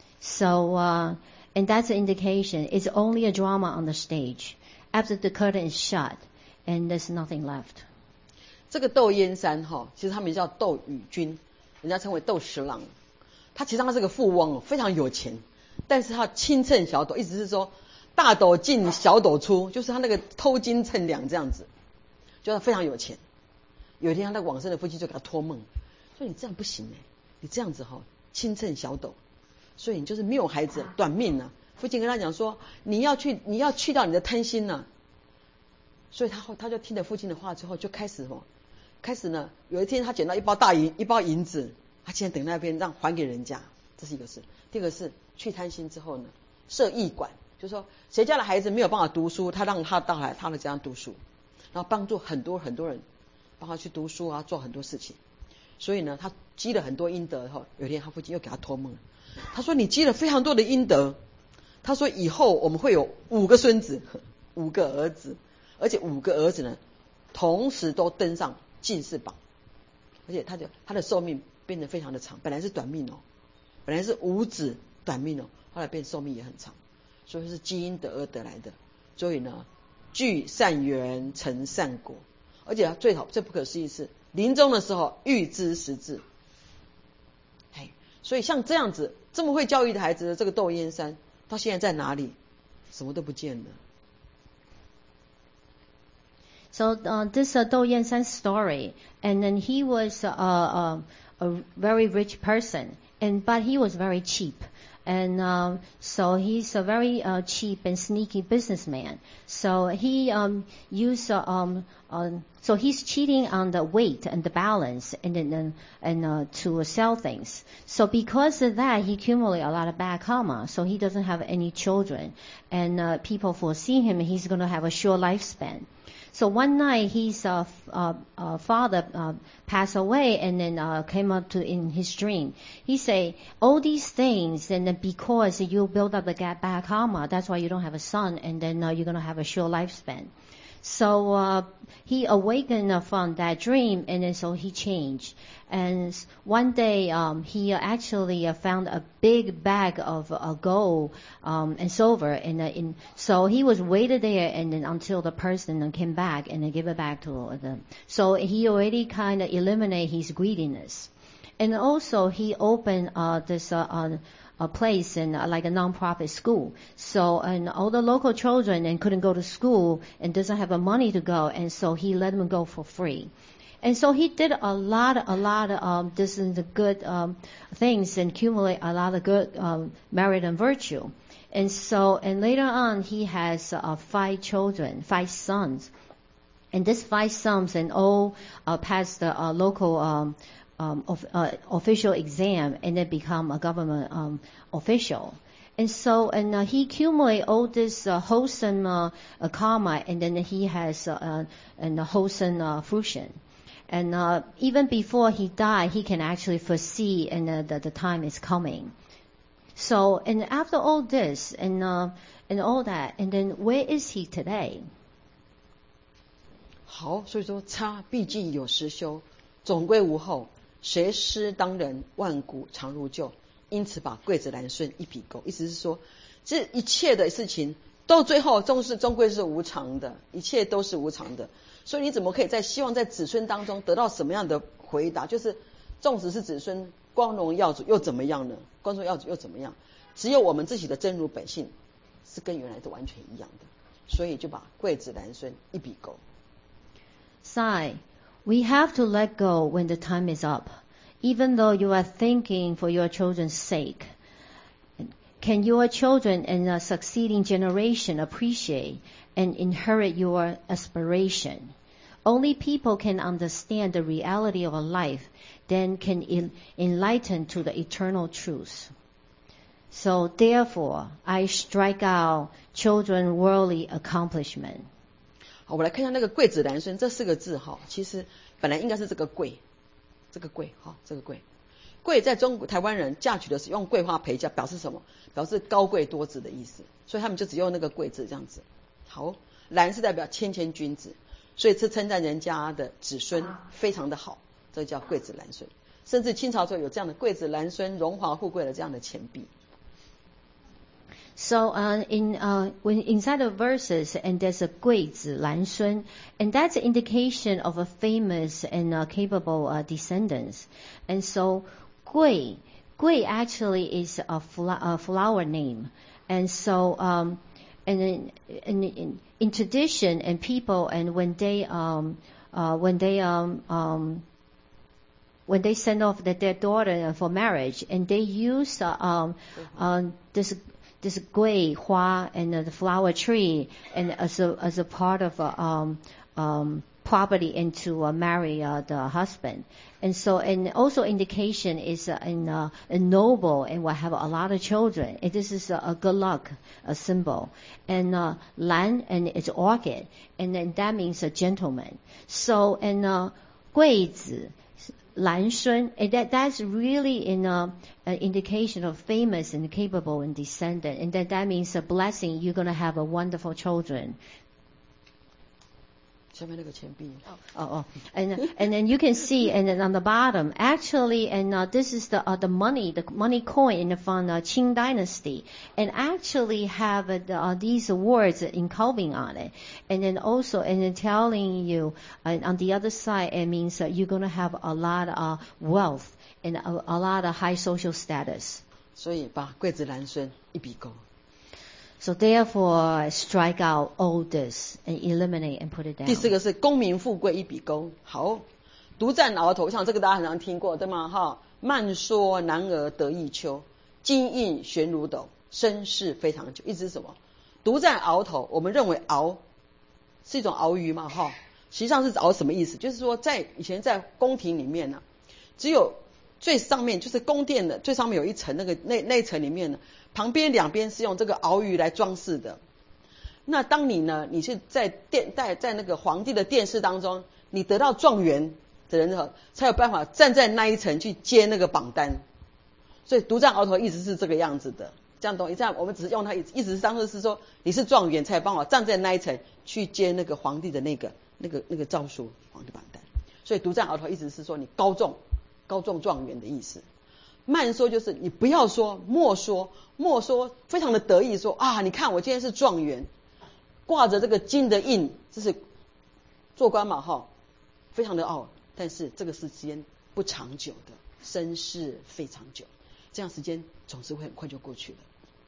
So uh, and that's an indication. It's only a drama on the stage. After the curtain is shut, and there's nothing left. 这个窦燕山哈，其实他们叫窦宇君，人家称为窦十郎。他其实他是个富翁，非常有钱，但是他轻秤小斗，意思是说大斗进小斗出，就是他那个偷斤称两这样子，就他非常有钱。有一天他那个往生的父亲就给他托梦，说你这样不行哎，你这样子哈轻秤小斗，所以你就是没有孩子，短命啊。父亲跟他讲说，你要去你要去掉你的贪心呐、啊。所以他后他就听了父亲的话之后，就开始哦。开始呢，有一天他捡到一包大银，一包银子，他现在等那边让还给人家，这是一个事。第二个是去贪心之后呢，设义馆，就是说谁家的孩子没有办法读书，他让他到来他的家读书，然后帮助很多很多人，帮他去读书啊，做很多事情。所以呢，他积了很多阴德后，有一天他父亲又给他托梦，他说你积了非常多的阴德，他说以后我们会有五个孙子，五个儿子，而且五个儿子呢，同时都登上进士榜，而且他的他的寿命变得非常的长，本来是短命哦，本来是五子短命哦，后来变寿命也很长，所以是积阴德而得来的。所以呢，聚善缘成善果，而且最好最不可思议是临终的时候预知时至。嘿，所以像这样子这么会教育的孩子的这个窦燕山，到现在在哪里？什么都不见了。 So uh, this uh, Do Yan San story, and then he was uh, uh, a very rich person, and but he was very cheap, and uh, so he's a very uh, cheap and sneaky businessman. So he um, used uh, um, uh, so he's cheating on the weight and the balance, and then and uh, to sell things. So because of that, he accumulated a lot of bad karma. So he doesn't have any children, and uh, people foresee him, he's going to have a short lifespan. So one night his uh, uh, uh, father uh, passed away, and then uh, came up to in his dream. He say all these things, and then because you build up the bad karma, that's why you don't have a son, and then uh, you're going to have a short lifespan. So uh, he awakened uh, from that dream, and then so he changed. And one day um, he actually uh, found a big bag of uh, gold um, and silver, and uh, in, so he was waited there, and then until the person came back and then gave it back to them. So he already kind of eliminated his greediness. And also he opened uh, this uh, uh, a place in uh, like a non-profit school. So and all the local children and couldn't go to school and doesn't have the money to go, and so he let them go for free. And so he did a lot, a lot of um, this is the good um, things and accumulate a lot of good um, merit and virtue. And so and later on he has uh, five children, five sons, and these five sons and all uh, passed the uh, local. Um, Um, of, uh, official exam and then become a government um, official. And so, and uh, he accumulate all this uh, wholesome uh, uh, karma, and then he has uh, uh, and a wholesome uh, fruition. And uh, even before he died, he can actually foresee and uh, that the time is coming. So, and after all this and uh, and all that, and then where is he today? 好，所以说差毕竟有实修，总归无后。谁师当人，万古常如旧。因此把贵子兰孙一笔勾，意思是说，这一切的事情到最后终是终归是无常的，一切都是无常的。所以你怎么可以在希望在子孙当中得到什么样的回答？就是纵使是子孙光荣耀祖又怎么样呢？光荣耀祖又怎么样？只有我们自己的真如本性是跟原来的完全一样的，所以就把贵子兰孙一笔勾。 Sai. We have to let go when the time is up, even though you are thinking for your children's sake. Can your children and a succeeding generation appreciate and inherit your aspiration? Only people can understand the reality of a life, then can enlighten to the eternal truth. So therefore, I strike out children's worldly accomplishment. 好，我来看一下那个贵子兰孙这四个字哈，其实本来应该是这个贵，这个贵哈，这个贵，贵在中国台湾人嫁娶的时候用桂花陪嫁，表示什么？表示高贵多子的意思，所以他们就只用那个贵字这样子。好，兰是代表谦谦君子，所以是称赞人家的子孙非常的好，这叫贵子兰孙。甚至清朝时候有这样的贵子兰孙荣华富贵的这样的钱币。 So uh, in uh, when inside the verses, and there's a 贵子兰孙, and that's an indication of a famous and uh, capable uh, descendants. And so 贵, 贵 actually is a, fla- a flower name. And so um, and in, in, in, in tradition and people, and when they um, uh, when they um, um, when they send off the, their daughter for marriage, and they use uh, um, uh, this. this 桂花 and uh, the flower tree and as a as a part of uh, um um property and to uh, marry uh, the husband. And so and also indication is uh, in uh, a noble and will have a lot of children. And this is a, a good luck a symbol. And uh, lan and it's orchid, and then that means a gentleman. So and uh 贵子兰孙, and that that's really in a, an indication of famous and capable and descendant, and that that means a blessing. You're going to have a wonderful children. 下面那个钱币。 Oh, oh, and and then you can see, and then on the bottom, actually, and uh, this is the uh, the money, the money coin from the Qing Dynasty, and actually have uh, the, uh, these words in carving on it, and then also, and then telling you, uh, on the other side, it means uh, you're going to have a lot of uh, wealth and a, a lot of high social status. 所以把贵子兰孙一笔勾。 So therefore, strike out all this and eliminate and put it down. 第四个是功名富贵一笔勾。好，独占鳌头，像这个大家很常听过，对吗？哈，慢说男儿得意秋，金印悬如斗，身世非常久。意思是什么？独占鳌头，我们认为鳌是一种鳌鱼嘛，哈，实际上是鳌什么意思？就是说，在以前在宫廷里面呢、啊，只有最上面就是宫殿的最上面有一层，那个那那一层里面呢。 旁边两边是用这个鳌鱼来装饰的。那当你呢，你是在电在在那个皇帝的殿试当中，你得到状元的人呢，才有办法站在那一层去接那个榜单。所以独占鳌头意思是这个样子的。 这样懂？这样我们只是用它，意思是当时是说你是状元，才帮我站在那一层去接那个皇帝的那个那个那个诏书，皇帝榜单。所以独占鳌头意思是说你高中高中状元的意思。慢说就是你不要说，莫说，莫说，非常的得意说啊，你看我今天是状元，挂着这个金的印，这是做官嘛哈，非常的傲。但是这个时间不长久的，身世非常久，这样时间总是会很快就过去了。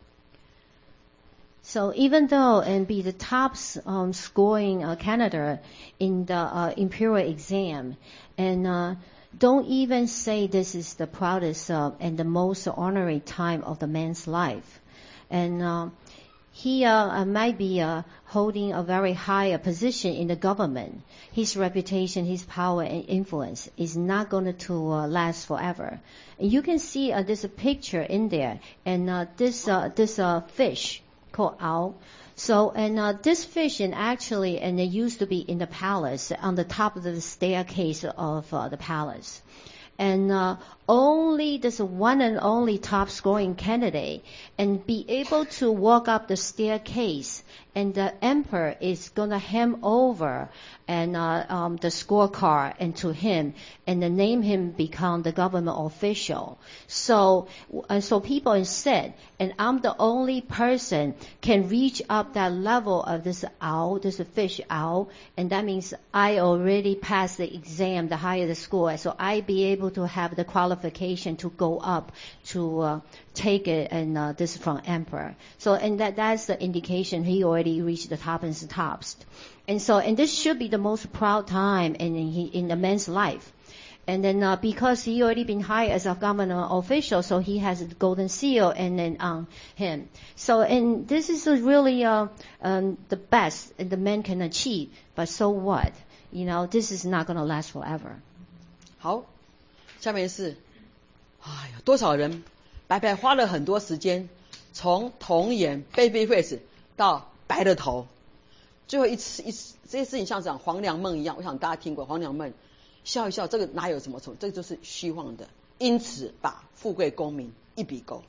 So even though and be the top um, scoring uh, candidate in the uh, imperial exam, and uh, don't even say this is the proudest uh, and the most honorary time of the man's life, and uh, he uh, might be uh, holding a very high uh, position in the government. His reputation, his power and influence is not going to uh, last forever. And you can see uh, there's a picture in there, and uh, this uh, this uh, fish called ao. So, and uh, this fish, and actually, and it used to be in the palace on the top of the staircase of uh, the palace. And uh, only this one and only top scoring candidate and be able to walk up the staircase, and the emperor is gonna hand over and uh, um, the scorecard and to him, and then name him become the government official. So, uh, so people said, and I'm the only person can reach up that level of this ao, this fish ao, and that means I already passed the exam, the higher the score, so I be able to have the qualification to go up to uh, take it, and uh, this from emperor. So, and that that's the indication he already reached the top and the tops. And so, and this should be the most proud time in in, in the man's life. And then uh, because he already been hired as a government official, so he has a golden seal and then on him. So, and this is really uh, um, the best the man can achieve. But so what? You know, this is not going to last forever. 好，下面是，哎呀，多少人白白花了很多时间，从童颜 baby face 到白了头，最后一次一次这些事情像讲黄粱梦一样，我想大家听过黄粱梦，笑一笑，这个哪有什么错？这个就是虚妄的，因此把富贵功名一笔勾。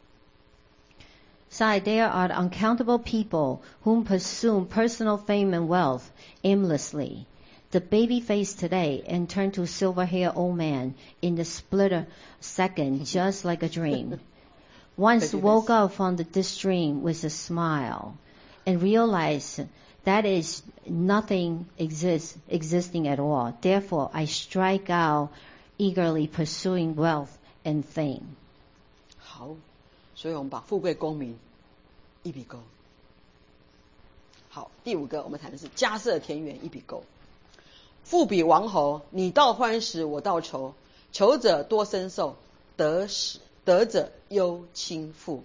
Side, there are uncountable people whom pursue personal fame and wealth aimlessly. The baby face today and turn to silver-haired old man in the split second, just like a dream. Once woke up from the, this dream with a smile and realized that is nothing exists existing at all. Therefore, I strike out eagerly pursuing wealth and fame. 好，所以我们把富贵功名一笔勾。好，第五个我们谈的是家舍田园一笔勾。富比王侯，你道欢时，我道愁。求者多生寿，得得者忧亲富。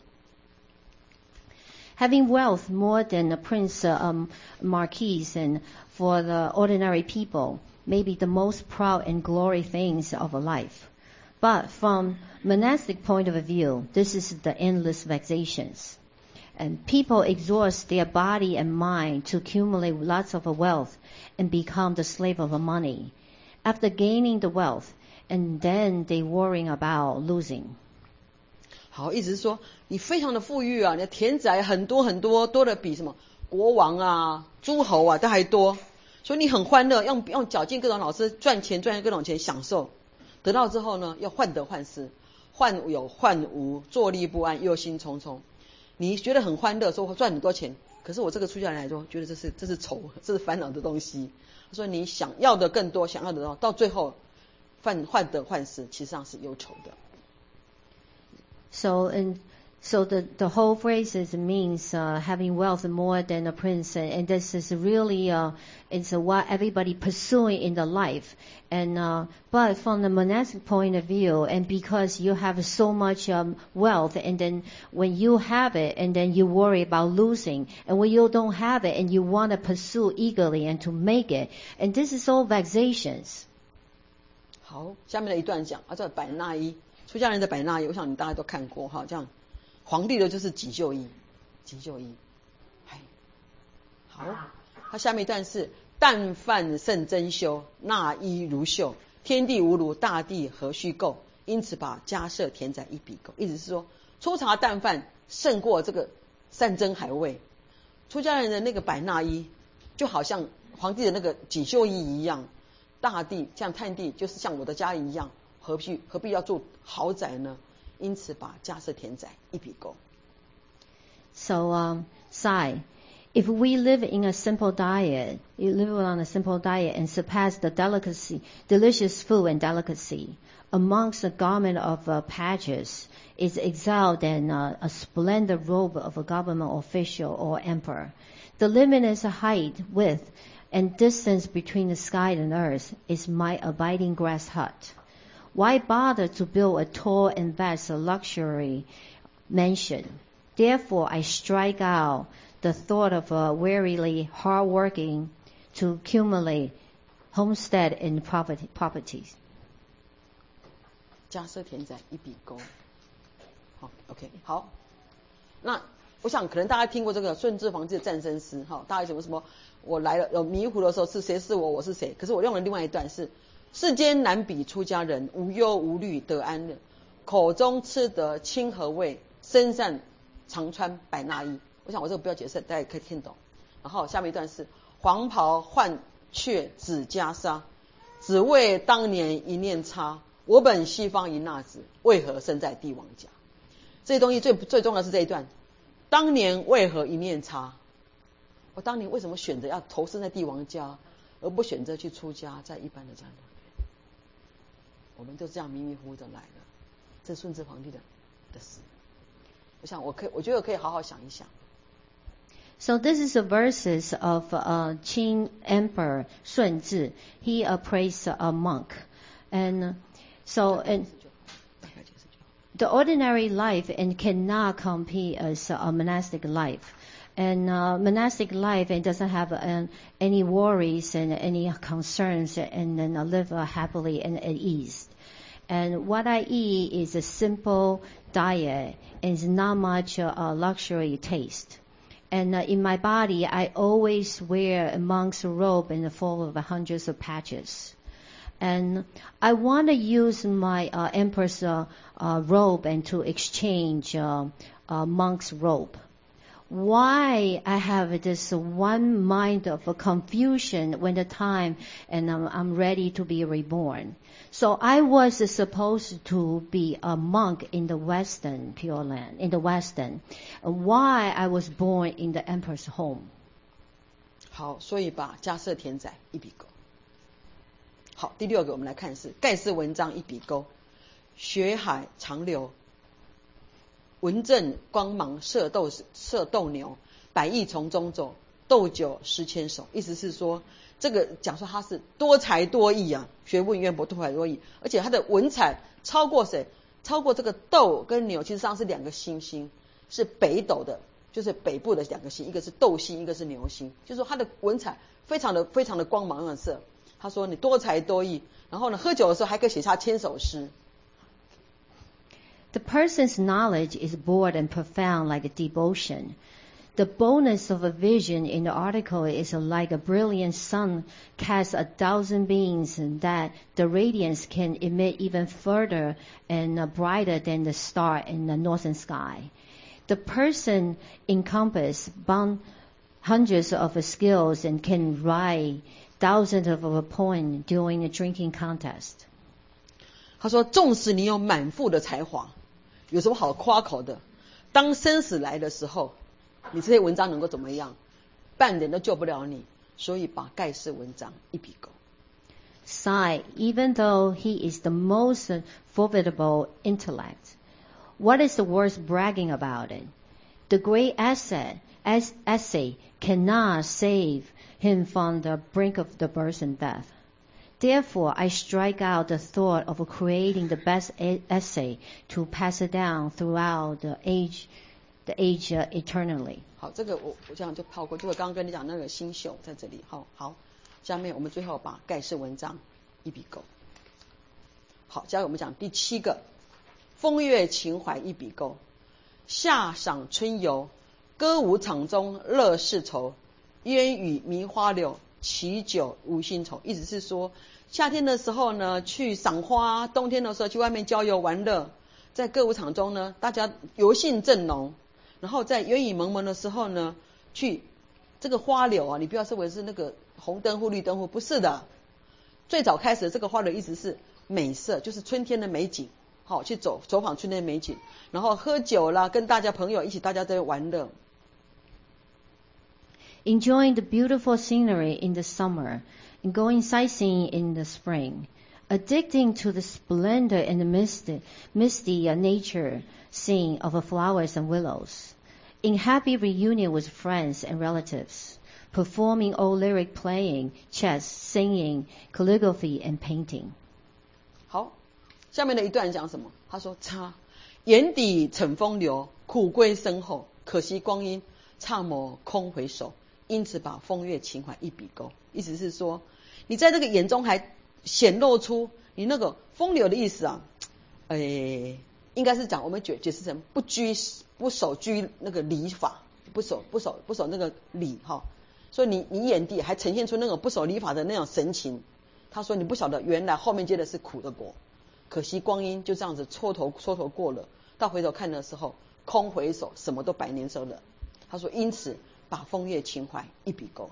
Having wealth more than a prince, uh, um, marquis, and for the ordinary people, may be the most proud and glory things of a life. But from monastic point of view, this is the endless vexations. And people exhaust their body and mind to accumulate lots of wealth and become the slave of money. After gaining the wealth, and then they worrying about losing. 好，意思是说你非常的富裕啊，你的田宅很多很多，多的比什么国王啊、诸侯啊都还多，所以你很欢乐，用用绞尽各种脑汁赚钱，赚各种钱享受，得到之后呢，要患得患失，患有患无，坐立不安，忧心忡忡。你觉得很欢乐，说我赚很多钱，可是我这个出家人来说，觉得这是这是愁，这是烦恼的东西。他说你想要的更多，想要的多，到最后患患得患失，其实上是忧愁的。 So and so the the whole phrase is, means uh, having wealth more than a prince, and this is really uh, it's uh, what everybody pursuing in the life. And uh, but from the monastic point of view, and because you have so much um, wealth, and then when you have it, and then you worry about losing, and when you don't have it, and you want to pursue eagerly and to make it, and this is all vexations. 好，下面的一段讲啊，这百纳衣，出家人的百纳衣，我想你大家都看过哈，这样。皇帝的就是锦绣衣，锦绣衣。好，他下面一段是但饭甚珍馐，纳衣如绣，天地无如，大地何须构？因此把家舍田宅一笔勾。意思是说， 粗茶淡饭胜过这个山珍海味。出家人的那个百衲衣，就好像皇帝的那个锦绣衣一样，大地像探地，就是像我的家一样，何必何必要住豪宅呢？因此把家舍田宅一笔勾。 So, um, Sai, if we live in a simple diet, you live on a simple diet and surpass the delicacy, delicious food and delicacy, amongst the garment of uh, pages is exiled in uh, a splendid robe of a government official or emperor. The limitless height, width, and distance between the sky and earth is my abiding grass hut. Why bother to build a tall and vast luxury mansion? Therefore, I strike out the thought of uh, wearily hard working to accumulate homestead and property, properties. 家舍田宅一笔勾。好 ，OK， 好。那我想可能大家听过这个顺治皇帝的战生诗，哈，大家有什么什么？我来了有迷糊的时候是谁是我，我是谁？可是我用了另外一段是：世间难比出家人，无忧无虑得安乐，口中吃得清和味，身上常穿百衲衣。我想我这个不要解释，大家可以听懂。然后下面一段是：黄袍换却紫袈裟，只为当年一念差。我本西方一纳子，为何生在帝王家？这些东西最最重要的是这一段。当年为何一念差？我当年为什么选择要投身在帝王家，而不选择去出家，在一般的家里面？我们就这样迷迷糊糊的来了。这是顺治皇帝的的事。我想我可以，我觉得可以好好想一想。 So this is the verses of uh, Qing Emperor Sun Zhi. He appraised a monk, and so and the ordinary life and cannot compete as a monastic life. And uh, monastic life it doesn't have uh, any worries and any concerns, and then uh, live uh, happily and at ease. And what I eat is a simple diet, and it's not much uh, luxury taste. And uh, in my body, I always wear a monk's robe and full of hundreds of patches. And I want to use my uh, emperor's uh, uh, robe and to exchange uh, uh, monk's robe. Why I have this one mind of a confusion when the time and I'm, I'm ready to be reborn. So I was supposed to be a monk in the Western Pure Land, in the Western. Why I was born in the emperor's home. 好，所以把家舍田宅一笔勾。好，第六个我们来看是盖世文章一笔勾，血海长流。文正光芒射斗射斗牛，百亿从中走，斗酒十千手。意思是说，这个讲说他是多才多艺啊，学问渊博，多才多艺，而且他的文采超过谁？超过这个斗跟牛，其实上是两个星星，是北斗的，就是北部的两个星，一个是斗星，一个是牛星。就是说他的文采非常的非常的光芒四射。他说你多才多艺，然后呢，喝酒的时候还可以写下千首诗。 The person's knowledge is broad and profound like a devotion. The boldness of a vision in the article is like a brilliant sun casts a thousand beams that the radiance can emit even further and brighter than the star in the northern sky. The person encompasses bound hundreds of skills and can write thousands of a poem during a drinking contest. 他说，纵使你有满腹的才华，有什么好夸口的？当生死来的时候，你这些文章能够怎么样？半点都救不了你。所以把盖世文章一笔勾。 Sai, even though he is the most formidable intellect, what is the worth bragging about it? The great asset, as essay cannot save him from the brink of the birth and death. Therefore, I strike out the thought of creating the best essay to pass it down throughout the age, the age uh, eternally. 好，这个我我这样就抛过，就是刚刚跟你讲那个星宿在这里。好，好，下面我们最后把盖世文章一笔勾。好，接下来我们讲第七个，风月情怀一笔勾。夏赏春游，歌舞场中乐事愁，烟雨迷花柳。喜酒无心愁，意思是说，夏天的时候呢去赏花，冬天的时候去外面郊游玩乐， 在歌舞场中呢，大家游兴正浓，然后在烟雨蒙蒙的时候呢，去这个花柳啊，你不要视为是那个红灯户绿灯户，不是的。最早开始的这个花柳一直是美色，就是春天的美景，好去走走访春天的美景，然后喝酒啦，跟大家朋友一起，大家在玩乐。 Enjoying the beautiful scenery in the summer and going sightseeing in the spring. Addicting to the splendor and the misty, misty uh, nature scene of uh, flowers and willows. In happy reunion with friends and relatives. Performing all lyric playing, chess, singing, calligraphy, and painting. 好，下面的一段讲什么？他说：擦，眼底乘风流，苦归深后，可惜光阴，刹某空回首。因此把风月情怀一笔勾。意思是说，你在这个眼中还显露出你那个风流的意思啊，诶，应该是讲我们解解释成不拘不守拘那个礼法，不守不守不守那个礼哈，所以你你眼底还呈现出那种不守礼法的那种神情。他说你不晓得原来后面接的是苦的果，可惜光阴就这样子蹉跎蹉跎过了，到回头看的时候空回首，什么都百年收了。他说因此把风月情怀一笔勾。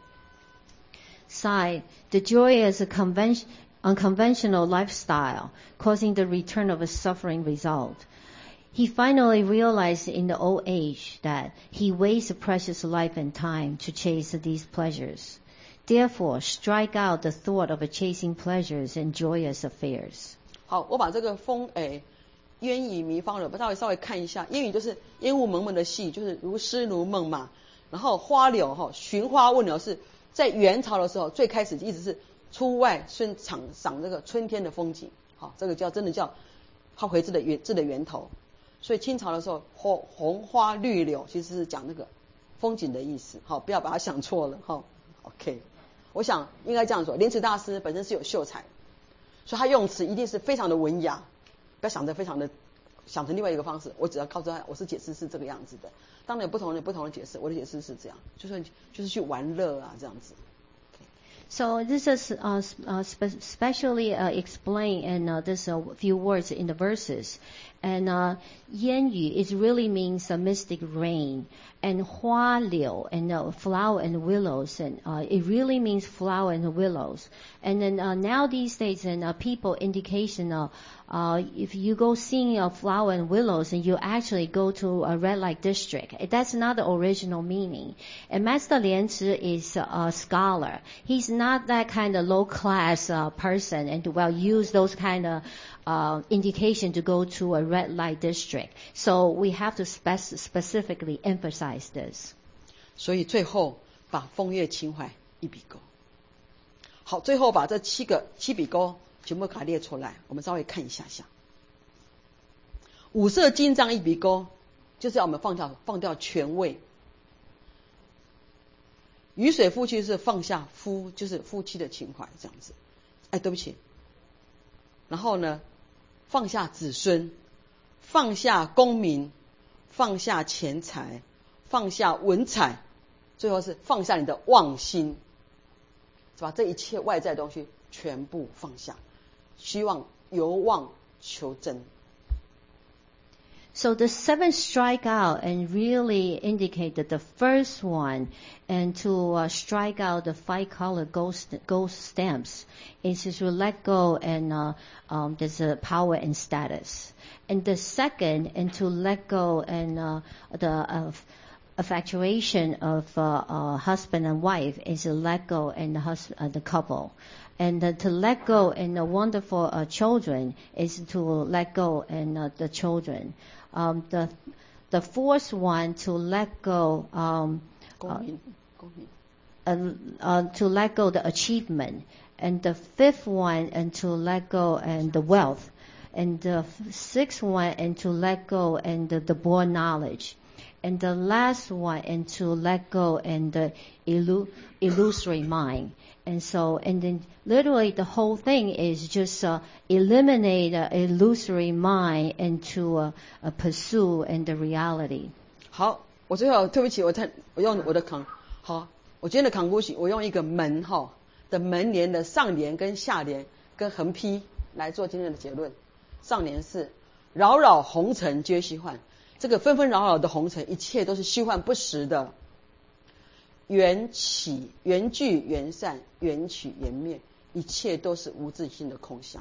Sigh, the joyous convention, unconventional lifestyle, causing the return of a suffering result. He finally realized in the old age that he wasted precious life and time to chase these pleasures. Therefore, strike out the thought of chasing pleasures and joyous affairs. 好，我把这个风诶烟雨迷方了，稍微稍微看一下。烟雨就是烟雾蒙蒙的戏，就是如诗如梦嘛。然后花柳哈，寻花问柳是在元朝的时候最开始一直是出外顺赏赏这个春天的风景，好，这个叫真的叫花回字的源字的源头。所以清朝的时候，红红花绿柳其实是讲那个风景的意思，好，不要把它想错了哈。OK， 我想应该这样说，莲池大师本身是有秀才，所以他用词一定是非常的文雅，不要想得非常的想成另外一个方式。我只要告诉他，我是解释是这个样子的。当然有不同的不同的解释，我的解释是这样，就是就是去玩乐啊这样子。 So this is uh, uh, spe- specially uh, explained in uh, this uh, few words in the verses. And uh, 烟雨 it really means a mystic rain. And 花柳 and uh, flower and willows, and uh, it really means flower and willows. And then uh, now these days, and uh, people indication uh, uh, if you go seeing a flower and willows, and you actually go to a red light district. That's not the original meaning. And Master Lianchi is a scholar. He's not that kind of low class uh, person, and well use those kind of uh, indication to go to a red light district. So we have to spec- specifically emphasize this. 所以最后把风月情怀一笔勾。好，最后把这七个七笔勾全部给它列出来，我们稍微看一下下。五色金章一笔勾，就是要我们放掉放掉权位。雨水夫妻是放下夫，就是夫妻的情怀这样子。哎，对不起。然后呢，放下子孙，放下功名，放下钱财，放下文采，最后是放下你的妄心，是吧？这一切外在的东西全部放下，希望由妄求真。 So the seven strike out and really indicate that the first one, and to uh, strike out the five color ghost, ghost stamps, is to let go and uh, um, there's a power and status. And the second, and to let go and uh, the uh, infatuation of uh, uh, husband and wife, is to let go and the, hus- uh, the couple. And uh, to let go and the wonderful uh, children is to let go and uh, the children. Um, the the fourth one to let go um, uh, uh, uh, to let go the achievement, and the fifth one and to let go and the wealth, and the sixth one and to let go and the, the born knowledge, and the last one and to let go and the illu- illusory mind. And so, and then literally the whole thing is just uh, eliminate uh, illusory mind and to uh, uh, pursue and the reality. 好，我最后对不起，我太我用我的扛好，我今天的扛鼓曲，我用一个门哈的门联的上联跟下联跟横批来做今天的结论。上联是扰扰红尘皆虚幻。这个纷纷扰扰的红尘，一切都是虚幻不实的。缘起缘聚缘散，缘起缘灭，一切都是无自性的空相。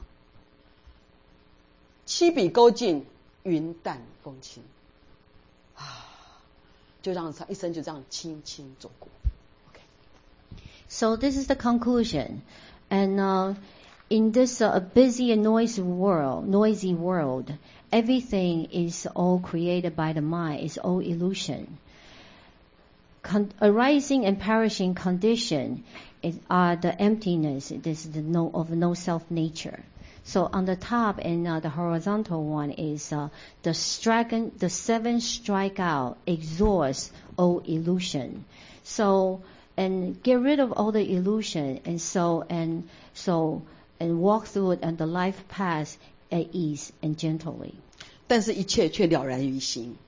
七笔勾尽，云淡风轻啊，就让他一生就这样轻轻走过。Okay. So this is the conclusion, and uh, in this uh, busy and noisy world, noisy world, everything is all created by the mind. It's all illusion. Con- arising and perishing condition is, are the emptiness. This is the no of no self nature. So on the top and uh, the horizontal one is uh, the dragon, the seven strike out, exhaust all illusion. So and get rid of all the illusion, and so and so and walk through it and the life path at ease and gently. 但是一切却了然于心。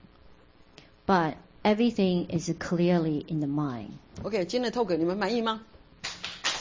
But everything is clearly in the mind. OK， 今天的 talk 你们满意吗？